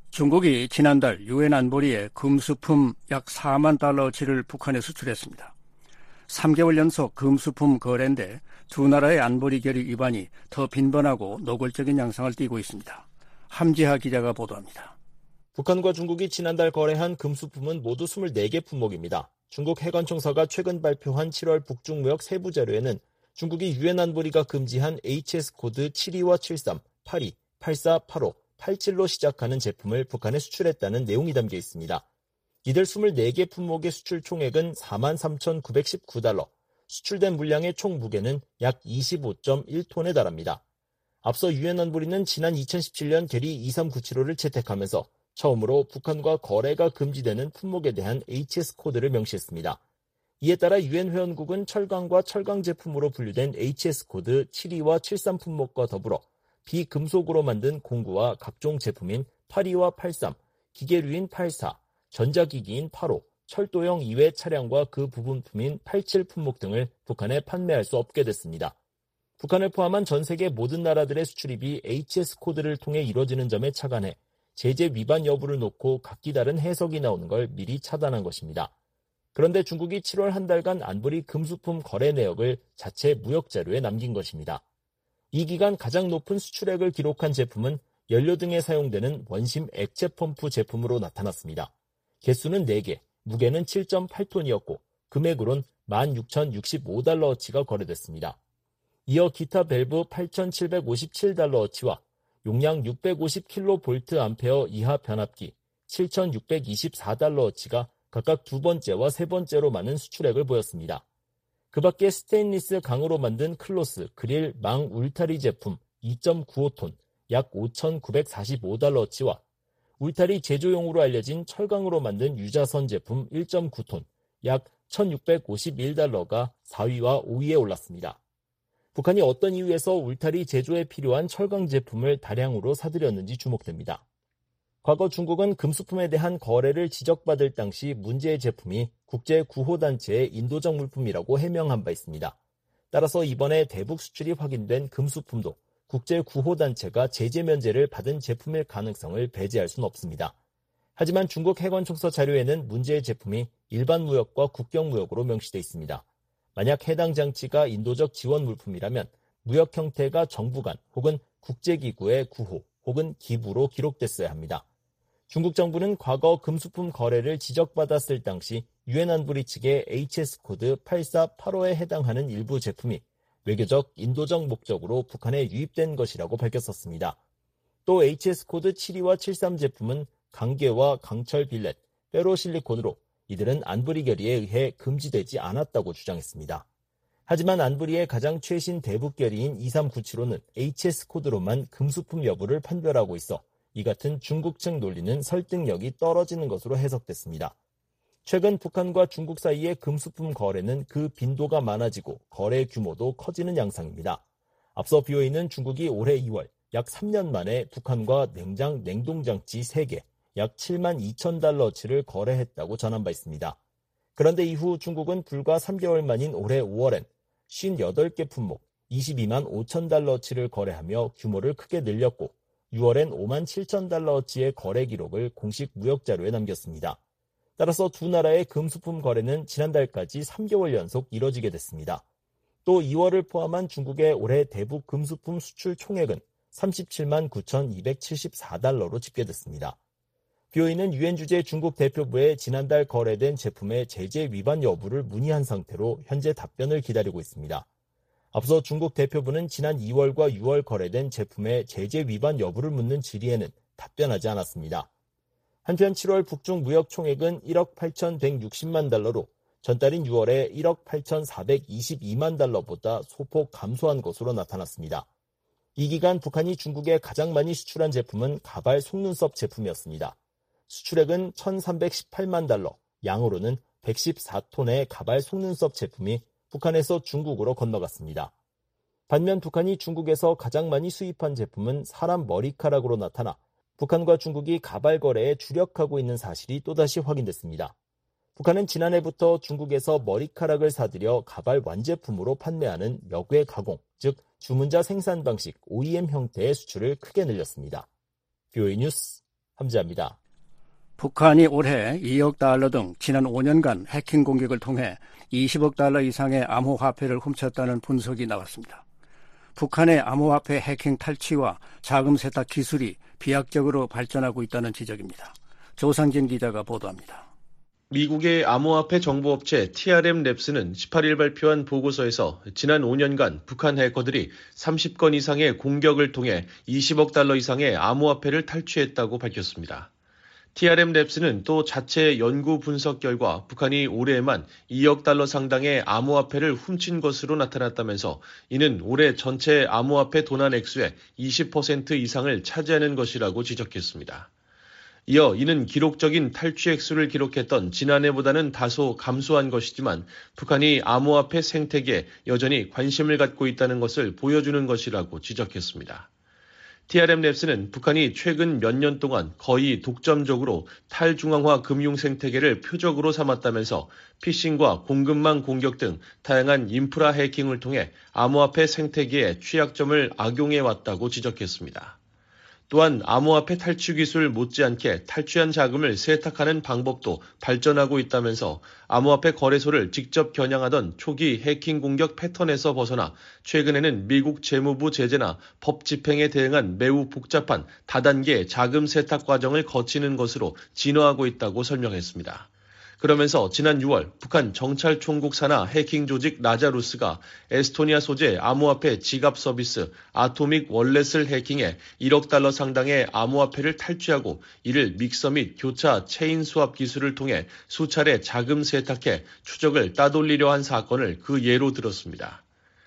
중국이 지난달 유엔 안보리에 금수품 약 사만 달러어치를 북한에 수출했습니다. 삼 개월 연속 금수품 거래인데 두 나라의 안보리 결의 위반이 더 빈번하고 노골적인 양상을 띠고 있습니다. 함지하 기자가 보도합니다. 북한과 중국이 지난달 거래한 금수품은 모두 이십사 개 품목입니다. 중국 해관총서가 최근 발표한 칠월 북중무역 세부 자료에는 중국이 유엔 안보리가 금지한 에이치에스 코드 칠십이와 칠십삼, 팔십이, 팔십사, 팔십오, 팔십칠로 시작하는 제품을 북한에 수출했다는 내용이 담겨 있습니다. 이들 이십사 개 품목의 수출 총액은 사만 삼천구백십구 달러, 수출된 물량의 총 무게는 약 이십오 점 일 톤에 달합니다. 앞서 유엔 안보리는 지난 이천십칠 년 결의 이삼구칠오를 채택하면서 처음으로 북한과 거래가 금지되는 품목에 대한 에이치에스 코드를 명시했습니다. 이에 따라 유엔 회원국은 철강과 철강 제품으로 분류된 에이치에스 코드 칠십이와 칠십삼 품목과 더불어 비금속으로 만든 공구와 각종 제품인 팔십이와 팔십삼, 기계류인 팔십사, 전자기기인 팔십오, 철도형 이외 차량과 그 부분품인 팔십칠 품목 등을 북한에 판매할 수 없게 됐습니다. 북한을 포함한 전 세계 모든 나라들의 수출입이 에이치에스 코드를 통해 이뤄지는 점에 착안해 제재 위반 여부를 놓고 각기 다른 해석이 나오는 걸 미리 차단한 것입니다. 그런데 중국이 칠월 한 달간 안보리 금수품 거래 내역을 자체 무역 자료에 남긴 것입니다. 이 기간 가장 높은 수출액을 기록한 제품은 연료 등에 사용되는 원심 액체 펌프 제품으로 나타났습니다. 개수는 네 개, 무게는 칠 점 팔 톤이었고 금액으론 만 육천육십오 달러어치가 거래됐습니다. 이어 기타 밸브 팔천칠백오십칠 달러어치와 용량 육백오십 킬로볼트 암페어 이하 변압기 칠천육백이십사 달러어치가 각각 두 번째와 세 번째로 많은 수출액을 보였습니다. 그 밖에 스테인리스 강으로 만든 클로스, 그릴, 망, 울타리 제품 이 점 구오 톤, 약 오천구백사십오 달러어치와 울타리 제조용으로 알려진 철강으로 만든 유자선 제품 일 점 구 톤, 약 천육백오십일 달러가 사 위와 오 위에 올랐습니다. 북한이 어떤 이유에서 울타리 제조에 필요한 철강 제품을 다량으로 사들였는지 주목됩니다. 과거 중국은 금수품에 대한 거래를 지적받을 당시 문제의 제품이 국제구호단체의 인도적 물품이라고 해명한 바 있습니다. 따라서 이번에 대북 수출이 확인된 금수품도 국제구호단체가 제재 면제를 받은 제품일 가능성을 배제할 수는 없습니다. 하지만 중국 해관총서 자료에는 문제의 제품이 일반 무역과 국경 무역으로 명시돼 있습니다. 만약 해당 장치가 인도적 지원 물품이라면 무역 형태가 정부 간 혹은 국제기구의 구호 혹은 기부로 기록됐어야 합니다. 중국 정부는 과거 금수품 거래를 지적받았을 당시 유엔 안보리 측의 에이치에스 코드 팔십사, 팔십오에 해당하는 일부 제품이 외교적, 인도적 목적으로 북한에 유입된 것이라고 밝혔었습니다. 또 에이치에스 코드 칠십이와 칠십삼 제품은 강계와 강철 빌렛, 페로실리콘으로 이들은 안보리 결의에 의해 금지되지 않았다고 주장했습니다. 하지만 안보리의 가장 최신 대북 결의인 이삼구칠오는 에이치에스 코드로만 금수품 여부를 판별하고 있어 이 같은 중국 측 논리는 설득력이 떨어지는 것으로 해석됐습니다. 최근 북한과 중국 사이의 금수품 거래는 그 빈도가 많아지고 거래 규모도 커지는 양상입니다. 앞서 비오이는 중국이 올해 이월 약 삼 년 만에 북한과 냉장, 냉동장치 세 개, 약 칠만 이천 달러어치를 거래했다고 전한 바 있습니다. 그런데 이후 중국은 불과 삼 개월 만인 올해 오월엔 오십팔 개 품목, 이십이만 오천 달러어치를 거래하며 규모를 크게 늘렸고 유월엔 오만 칠천 달러어치의 거래 기록을 공식 무역 자료에 남겼습니다. 따라서 두 나라의 금수품 거래는 지난달까지 삼 개월 연속 이뤄지게 됐습니다. 또 이월을 포함한 중국의 올해 대북 금수품 수출 총액은 삼십칠만 구천이백칠십사 달러로 집계됐습니다. 비오이는 유엔 주재 중국 대표부에 지난달 거래된 제품의 제재 위반 여부를 문의한 상태로 현재 답변을 기다리고 있습니다. 앞서 중국 대표부는 지난 이월과 유월 거래된 제품의 제재 위반 여부를 묻는 질의에는 답변하지 않았습니다. 한편 칠월 북중 무역 총액은 일억 팔천백육십만 달러로 전달인 유월에 일억 팔천사백이십이만 달러보다 소폭 감소한 것으로 나타났습니다. 이 기간 북한이 중국에 가장 많이 수출한 제품은 가발 속눈썹 제품이었습니다. 수출액은 천삼백십팔만 달러, 양으로는 백십사 톤의 가발 속눈썹 제품이 북한에서 중국으로 건너갔습니다. 반면 북한이 중국에서 가장 많이 수입한 제품은 사람 머리카락으로 나타나 북한과 중국이 가발 거래에 주력하고 있는 사실이 또다시 확인됐습니다. 북한은 지난해부터 중국에서 머리카락을 사들여 가발 완제품으로 판매하는 역외 가공, 즉 주문자 생산 방식 오이엠 형태의 수출을 크게 늘렸습니다. 비오이 뉴스 함재합니다. 북한이 올해 이억 달러 등 지난 오 년간 해킹 공격을 통해 이십억 달러 이상의 암호화폐를 훔쳤다는 분석이 나왔습니다. 북한의 암호화폐 해킹 탈취와 자금 세탁 기술이 비약적으로 발전하고 있다는 지적입니다. 조상진 기자가 보도합니다. 미국의 암호화폐 정보업체 티알엠랩스는 십팔 일 발표한 보고서에서 지난 오 년간 북한 해커들이 삼십 건 이상의 공격을 통해 이십억 달러 이상의 암호화폐를 탈취했다고 밝혔습니다. 티알엠랩스는 또 자체 연구 분석 결과 북한이 올해에만 이억 달러 상당의 암호화폐를 훔친 것으로 나타났다면서 이는 올해 전체 암호화폐 도난 액수의 이십 퍼센트 이상을 차지하는 것이라고 지적했습니다. 이어 이는 기록적인 탈취 액수를 기록했던 지난해보다는 다소 감소한 것이지만 북한이 암호화폐 생태계에 여전히 관심을 갖고 있다는 것을 보여주는 것이라고 지적했습니다. 티알엠랩스는 북한이 최근 몇 년 동안 거의 독점적으로 탈중앙화 금융 생태계를 표적으로 삼았다면서 피싱과 공급망 공격 등 다양한 인프라 해킹을 통해 암호화폐 생태계의 취약점을 악용해왔다고 지적했습니다. 또한 암호화폐 탈취 기술 못지않게 탈취한 자금을 세탁하는 방법도 발전하고 있다면서 암호화폐 거래소를 직접 겨냥하던 초기 해킹 공격 패턴에서 벗어나 최근에는 미국 재무부 제재나 법 집행에 대응한 매우 복잡한 다단계 자금 세탁 과정을 거치는 것으로 진화하고 있다고 설명했습니다. 그러면서 지난 유월 북한 정찰총국 산하 해킹 조직 라자루스가 에스토니아 소재 암호화폐 지갑 서비스 아토믹 월렛을 해킹해 일억 달러 상당의 암호화폐를 탈취하고 이를 믹서 및 교차 체인 수합 기술을 통해 수차례 자금 세탁해 추적을 따돌리려 한 사건을 그 예로 들었습니다.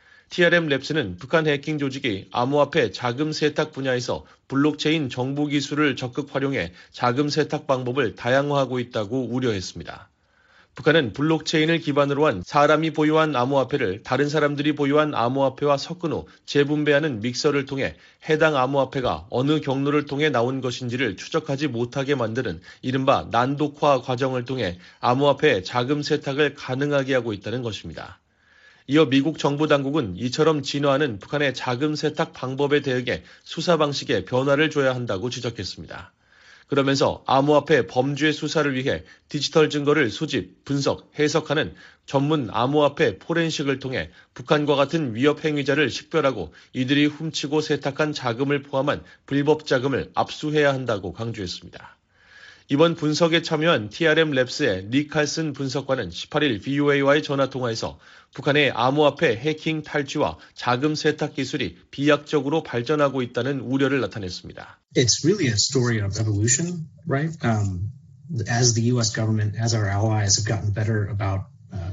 티알엠랩스는 북한 해킹 조직이 암호화폐 자금 세탁 분야에서 블록체인 정보 기술을 적극 활용해 자금 세탁 방법을 다양화하고 있다고 우려했습니다. 북한은 블록체인을 기반으로 한 사람이 보유한 암호화폐를 다른 사람들이 보유한 암호화폐와 섞은 후 재분배하는 믹서를 통해 해당 암호화폐가 어느 경로를 통해 나온 것인지를 추적하지 못하게 만드는 이른바 난독화 과정을 통해 암호화폐 자금 세탁을 가능하게 하고 있다는 것입니다. 이어 미국 정부 당국은 이처럼 진화하는 북한의 자금 세탁 방법에 대응해 수사 방식에 변화를 줘야 한다고 지적했습니다. 그러면서 암호화폐 범죄 수사를 위해 디지털 증거를 수집, 분석, 해석하는 전문 암호화폐 포렌식을 통해 북한과 같은 위협 행위자를 식별하고 이들이 훔치고 세탁한 자금을 포함한 불법 자금을 압수해야 한다고 강조했습니다. 이번 분석에 참여한 티알엠랩스의 리 칼슨 분석관은 십팔 일 브이오에이와의 전화통화에서 북한의 암호화폐 해킹 탈취와 자금 세탁 기술이 비약적으로 발전하고 있다는 우려를 나타냈습니다. It's really a story of evolution, right? Um, as the U S government, as our allies have gotten better about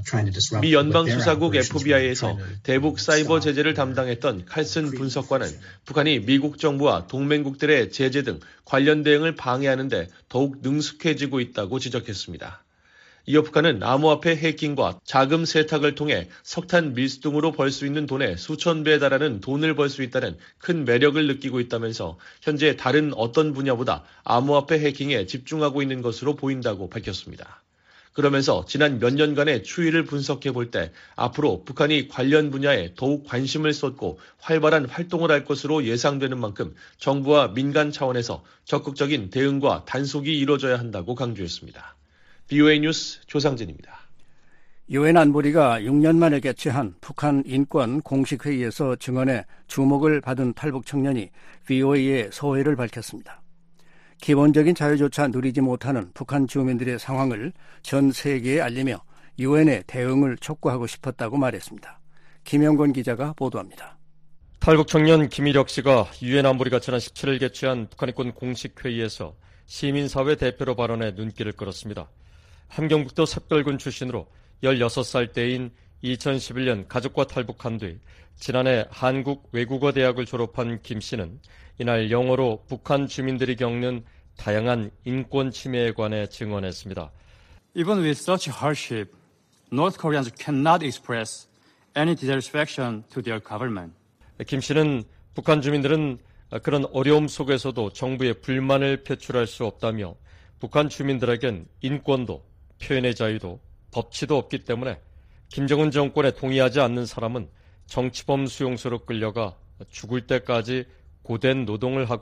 미 연방수사국 에프비아이에서 대북 사이버 제재를 담당했던 칼슨 분석관은 북한이 미국 정부와 동맹국들의 제재 등 관련 대응을 방해하는 데 더욱 능숙해지고 있다고 지적했습니다. 이어 북한은 암호화폐 해킹과 자금 세탁을 통해 석탄 밀수 등으로 벌 수 있는 돈의 수천 배에 달하는 돈을 벌 수 있다는 큰 매력을 느끼고 있다면서 현재 다른 어떤 분야보다 암호화폐 해킹에 집중하고 있는 것으로 보인다고 밝혔습니다. 그러면서 지난 몇 년간의 추이를 분석해 볼 때 앞으로 북한이 관련 분야에 더욱 관심을 쏟고 활발한 활동을 할 것으로 예상되는 만큼 정부와 민간 차원에서 적극적인 대응과 단속이 이루어져야 한다고 강조했습니다. 브이오에이 뉴스 조상진입니다. 유엔 안보리가 육 년 만에 개최한 북한 인권 공식회의에서 증언에 주목을 받은 탈북 청년이 브이오에이에 소회를 밝혔습니다. 기본적인 자유조차 누리지 못하는 북한 주민들의 상황을 전 세계에 알리며 유엔의 대응을 촉구하고 싶었다고 말했습니다. 김영건 기자가 보도합니다. 탈북 청년 김일혁 씨가 유엔 안보리가 지난 십칠 일 개최한 북한 인권 공식회의에서 시민사회 대표로 발언해 눈길을 끌었습니다. 함경북도 샛별군 출신으로 열여섯 살 때인 이천십일 년 가족과 탈북한 뒤 지난해 한국 외국어 대학을 졸업한 김 씨는 이날 영어로 북한 주민들이 겪는 다양한 인권 침해에 관해 증언했습니다. Even with such hardship, North Koreans cannot express any dissatisfaction to their government. 김 씨는 북한 주민들은 그런 어려움 속에서도 정부에 불만을 표출할 수 없다며 북한 주민들에겐 인권도 표현의 자유도 법치도 없기 때문에 김정은 정권에 동의하지 않는 사람은 정치범 수용소로 끌려가 죽을 때까지 고된 노동을 하거나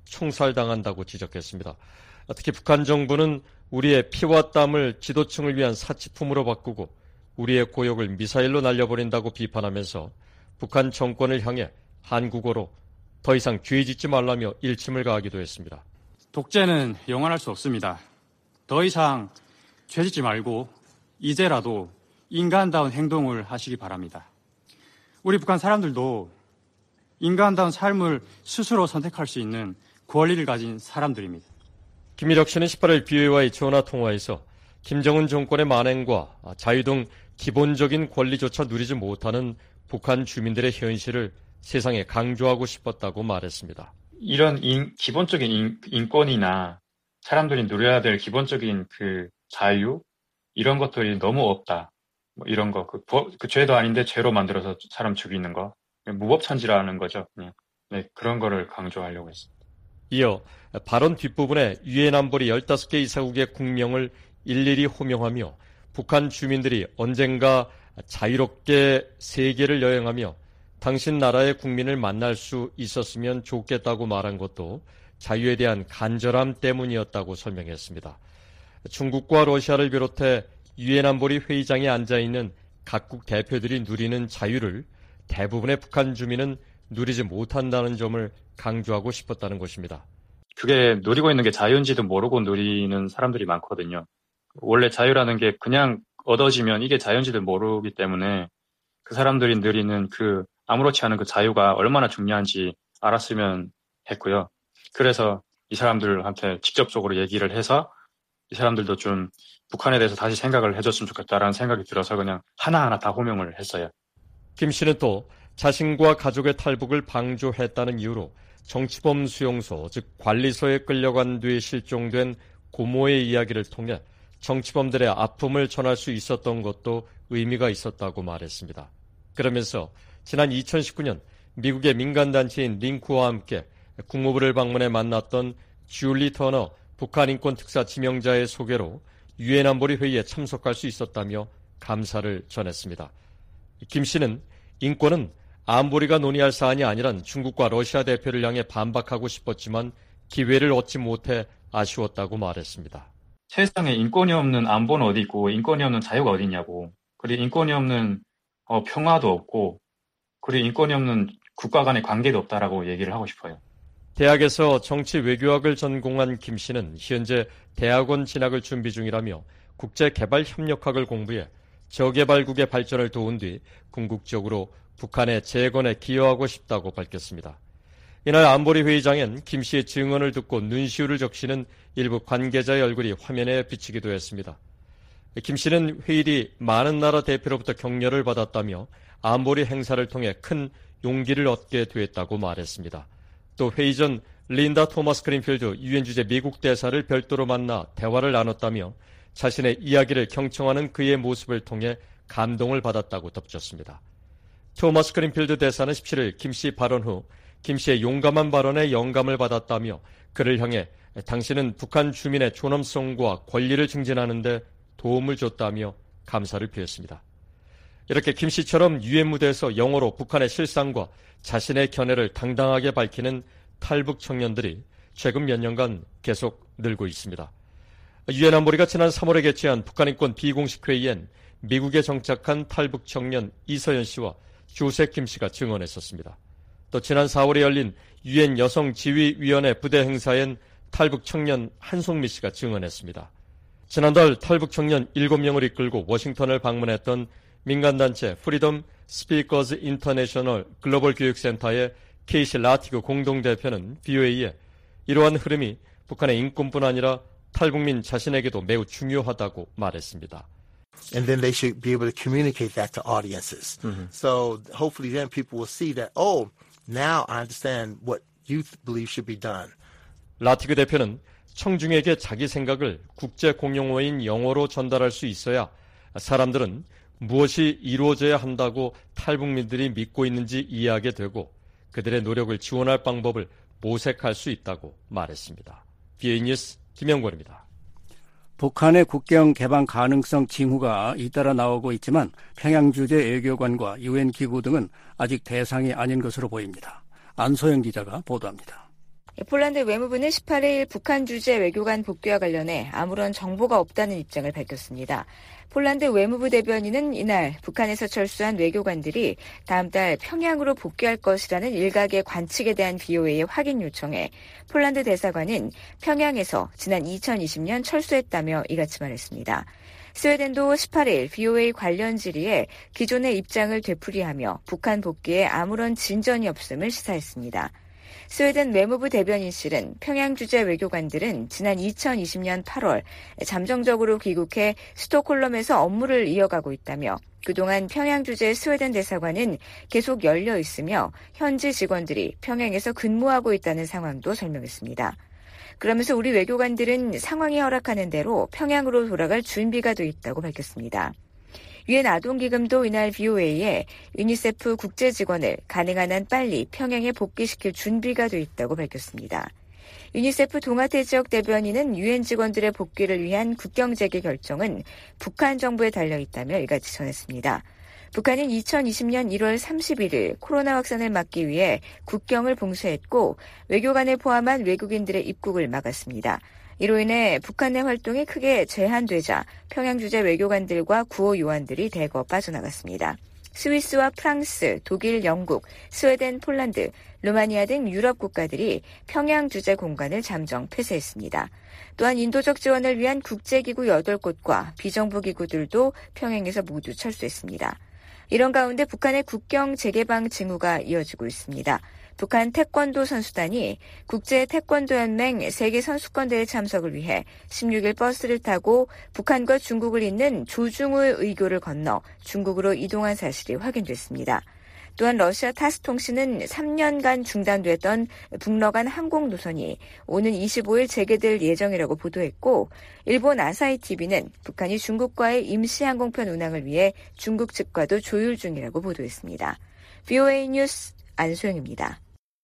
총살당한다고 지적했습니다. 특히 북한 정부는 우리의 피와 땀을 지도층을 위한 사치품으로 바꾸고 우리의 고역을 미사일로 날려버린다고 비판하면서 북한 정권을 향해 한국어로 더 이상 죄 짓지 말라며 일침을 가하기도 했습니다. 독재는 영원할 수 없습니다. 더 이상 죄 짓지 말고 이제라도 인간다운 행동을 하시기 바랍니다. 우리 북한 사람들도 인간다운 삶을 스스로 선택할 수 있는 권리를 가진 사람들입니다. 김일혁 씨는 십팔일 비오에이와의 전화통화에서 김정은 정권의 만행과 자유 등 기본적인 권리조차 누리지 못하는 북한 주민들의 현실을 세상에 강조하고 싶었다고 말했습니다. 이런 인, 기본적인 인, 인권이나 사람들이 누려야 될 기본적인 그 자유 이런 것들이 너무 없다. 뭐 이런 거, 그, 그 죄도 아닌데 죄로 만들어서 사람 죽이는 거, 무법천지라는 거죠. 그냥. 네, 그런 거를 강조하려고 했습니다. 이어 발언 뒷부분에 유엔 안보리 열다섯 개 이사국의 국명을 일일이 호명하며 북한 주민들이 언젠가 자유롭게 세계를 여행하며 당신 나라의 국민을 만날 수 있었으면 좋겠다고 말한 것도 자유에 대한 간절함 때문이었다고 설명했습니다. 중국과 러시아를 비롯해 유엔 안보리 회의장에 앉아있는 각국 대표들이 누리는 자유를 대부분의 북한 주민은 누리지 못한다는 점을 강조하고 싶었다는 것입니다. 그게 누리고 있는 게 자유인지도 모르고 누리는 사람들이 많거든요. 원래 자유라는 게 그냥 얻어지면 이게 자유인지도 모르기 때문에 그 사람들이 누리는 그 아무렇지 않은 그 자유가 얼마나 중요한지 알았으면 했고요. 그래서 이 사람들한테 직접적으로 얘기를 해서 이 사람들도 좀 북한에 대해서 다시 생각을 해줬으면 좋겠다라는 생각이 들어서 그냥 하나하나 다 호명을 했어요. 김 씨는 또 자신과 가족의 탈북을 방조했다는 이유로 정치범 수용소, 즉 관리소에 끌려간 뒤에 실종된 고모의 이야기를 통해 정치범들의 아픔을 전할 수 있었던 것도 의미가 있었다고 말했습니다. 그러면서 지난 이천십구년 미국의 민간단체인 링크와 함께 국무부를 방문해 만났던 줄리 터너 북한 인권특사 지명자의 소개로 유엔 안보리 회의에 참석할 수 있었다며 감사를 전했습니다. 김 씨는 인권은 안보리가 논의할 사안이 아니란 중국과 러시아 대표를 향해 반박하고 싶었지만 기회를 얻지 못해 아쉬웠다고 말했습니다. 세상에 인권이 없는 안보는 어디 있고 인권이 없는 자유가 어디 있냐고. 그리고 인권이 없는 어, 평화도 없고 그리고 인권이 없는 국가 간의 관계도 없다라고 얘기를 하고 싶어요. 대학에서 정치 외교학을 전공한 김 씨는 현재 대학원 진학을 준비 중이라며 국제개발협력학을 공부해 저개발국의 발전을 도운 뒤 궁극적으로 북한의 재건에 기여하고 싶다고 밝혔습니다. 이날 안보리 회의장엔 김 씨의 증언을 듣고 눈시울을 적시는 일부 관계자의 얼굴이 화면에 비치기도 했습니다. 김 씨는 회의 뒤 많은 나라 대표로부터 격려를 받았다며 안보리 행사를 통해 큰 용기를 얻게 됐다고 말했습니다. 또 회의 전 린다 토마스 그린필드 유엔 주재 미국 대사를 별도로 만나 대화를 나눴다며 자신의 이야기를 경청하는 그의 모습을 통해 감동을 받았다고 덧붙였습니다. 토마스 그린필드 대사는 십칠일 김 씨 발언 후 김 씨의 용감한 발언에 영감을 받았다며 그를 향해 당신은 북한 주민의 존엄성과 권리를 증진하는 데 도움을 줬다며 감사를 표했습니다. 이렇게 김 씨처럼 유엔 무대에서 영어로 북한의 실상과 자신의 견해를 당당하게 밝히는 탈북 청년들이 최근 몇 년간 계속 늘고 있습니다. 유엔 안보리가 지난 삼월에 개최한 북한 인권 비공식 회의엔 미국에 정착한 탈북 청년 이서연 씨와 조셉 김 씨가 증언했었습니다. 또 지난 사월에 열린 유엔 여성지휘위원회 부대 행사엔 탈북 청년 한송미 씨가 증언했습니다. 지난달 탈북 청년 일곱 명을 이끌고 워싱턴을 방문했던 민간단체 프리덤 스피커즈 인터내셔널 글로벌 교육센터의 케이시 라티그 공동대표는 비오에이에 이러한 흐름이 북한의 인권뿐 아니라 탈북민 자신에게도 매우 중요하다고 말했습니다. And then they should be able to communicate that to audiences. Mm-hmm. So hopefully then people will see that, oh, now I understand what you believe should be done. 라티그 대표는 청중에게 자기 생각을 국제 공용어인 영어로 전달할 수 있어야 사람들은 무엇이 이루어져야 한다고 탈북민들이 믿고 있는지 이해하게 되고 그들의 노력을 지원할 방법을 모색할 수 있다고 말했습니다. 비오에이 뉴스 김영권입니다. 북한의 국경 개방 가능성 징후가 잇따라 나오고 있지만 평양 주재 외교관과 유엔 기구 등은 아직 대상이 아닌 것으로 보입니다. 안소영 기자가 보도합니다. 폴란드 외무부는 십팔 일 북한 주재 외교관 복귀와 관련해 아무런 정보가 없다는 입장을 밝혔습니다. 폴란드 외무부 대변인은 이날 북한에서 철수한 외교관들이 다음 달 평양으로 복귀할 것이라는 일각의 관측에 대한 비오에이의 확인 요청에 폴란드 대사관은 평양에서 지난 이천이십 년 철수했다며 이같이 말했습니다. 스웨덴도 십팔 일 비오에이 관련 질의에 기존의 입장을 되풀이하며 북한 복귀에 아무런 진전이 없음을 시사했습니다. 스웨덴 외무부 대변인실은 평양 주재 외교관들은 지난 이천이십 년 팔월 잠정적으로 귀국해 스톡홀름에서 업무를 이어가고 있다며 그동안 평양 주재 스웨덴 대사관은 계속 열려 있으며 현지 직원들이 평양에서 근무하고 있다는 상황도 설명했습니다. 그러면서 우리 외교관들은 상황이 허락하는 대로 평양으로 돌아갈 준비가 돼 있다고 밝혔습니다. 유엔 아동기금도 이날 비오에이에 유니세프 국제 직원을 가능한 한 빨리 평양에 복귀시킬 준비가 돼 있다고 밝혔습니다. 유니세프 동아태 지역 대변인은 유엔 직원들의 복귀를 위한 국경 재개 결정은 북한 정부에 달려 있다며 이같이 전했습니다. 북한은 이천이십 년 일월 삼십일 일 코로나 확산을 막기 위해 국경을 봉쇄했고 외교관을 포함한 외국인들의 입국을 막았습니다. 이로 인해 북한 내 활동이 크게 제한되자 평양 주재 외교관들과 구호 요원들이 대거 빠져나갔습니다. 스위스와 프랑스, 독일, 영국, 스웨덴, 폴란드, 루마니아 등 유럽 국가들이 평양 주재 공간을 잠정 폐쇄했습니다. 또한 인도적 지원을 위한 국제기구 여덟 곳과 비정부 기구들도 평양에서 모두 철수했습니다. 이런 가운데 북한의 국경 재개방 징후가 이어지고 있습니다. 북한 태권도 선수단이 국제 태권도 연맹 세계 선수권대회 참석을 위해 십육 일 버스를 타고 북한과 중국을 잇는 조중우 의교를 건너 중국으로 이동한 사실이 확인됐습니다. 또한 러시아 타스 통신은 삼 년간 중단됐던 북러 간 항공 노선이 오는 이십오 일 재개될 예정이라고 보도했고 일본 아사히 티비는 북한이 중국과의 임시 항공편 운항을 위해 중국 측과도 조율 중이라고 보도했습니다. 비오에이 뉴스 안소영입니다.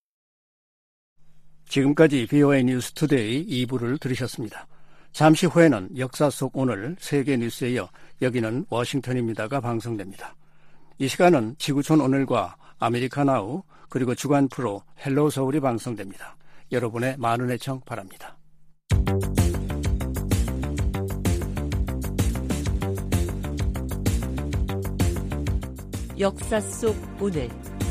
지금까지 비오에이 뉴스 투데이 이 부를 들으셨습니다. 잠시 후에는 역사 속 오늘 세계 뉴스에 이어 여기는 워싱턴입니다가 방송됩니다. 이 시간은 지구촌 오늘과 아메리카나우 그리고 주간 프로 헬로우 서울이 방송됩니다. 여러분의 많은 애청 바랍니다. 역사 속 오늘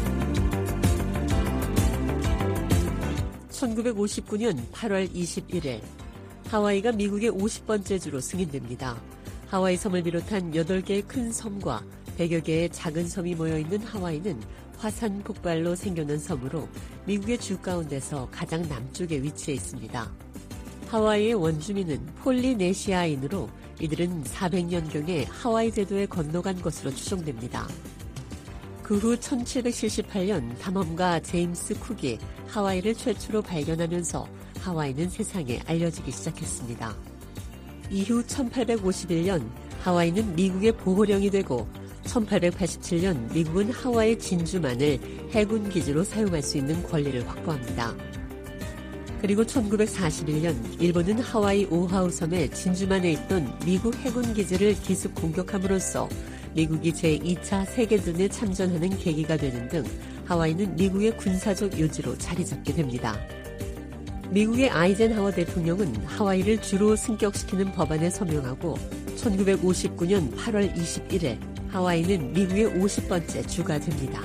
천구백오십구 년 팔월 이십일일 하와이가 미국의 오십 번째 주로 승인됩니다. 하와이 섬을 비롯한 여덟 개의 큰 섬과 백여 개의 작은 섬이 모여있는 하와이는 화산 폭발로 생겨난 섬으로 미국의 주 가운데서 가장 남쪽에 위치해 있습니다. 하와이의 원주민은 폴리네시아인으로 이들은 사백 년경에 하와이 제도에 건너간 것으로 추정됩니다. 그 후 천칠백칠십팔 년 탐험가 제임스 쿡이 하와이를 최초로 발견하면서 하와이는 세상에 알려지기 시작했습니다. 이후 천팔백오십일 년 하와이는 미국의 보호령이 되고 천팔백팔십칠 년 미국은 하와이 진주만을 해군 기지로 사용할 수 있는 권리를 확보합니다. 그리고 천구백사십일 년 일본은 하와이 오하우 섬의 진주만에 있던 미국 해군 기지를 기습 공격함으로써 미국이 제이 차 세계대전에 참전하는 계기가 되는 등 하와이는 미국의 군사적 요지로 자리 잡게 됩니다. 미국의 아이젠하워 대통령은 하와이를 주로 승격시키는 법안에 서명하고 천구백오십구 년 팔월 이십일일 하와이는 미국의 오십 번째 주가 됩니다.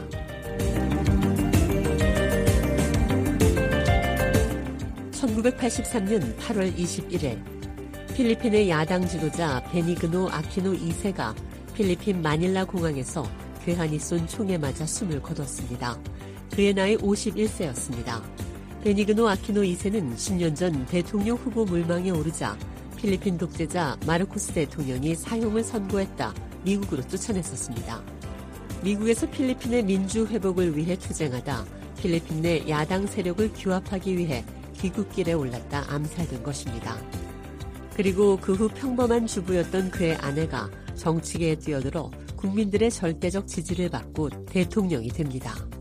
천구백팔십삼 년 팔월 이십일일 필리핀의 야당 지도자 베니그노 아키노 이 세가 필리핀 마닐라 공항에서 괴한이 쏜 총에 맞아 숨을 거뒀습니다. 그의 나이 오십일 세였습니다. 베니그노 아키노 이 세는 십 년 전 대통령 후보 물망에 오르자 필리핀 독재자 마르코스 대통령이 사형을 선고했다 미국으로 쫓아냈었습니다. 미국에서 필리핀의 민주 회복을 위해 투쟁하다 필리핀 내 야당 세력을 규합하기 위해 귀국길에 올랐다 암살된 것입니다. 그리고 그 후 평범한 주부였던 그의 아내가 정치계에 뛰어들어 국민들의 절대적 지지를 받고 대통령이 됩니다.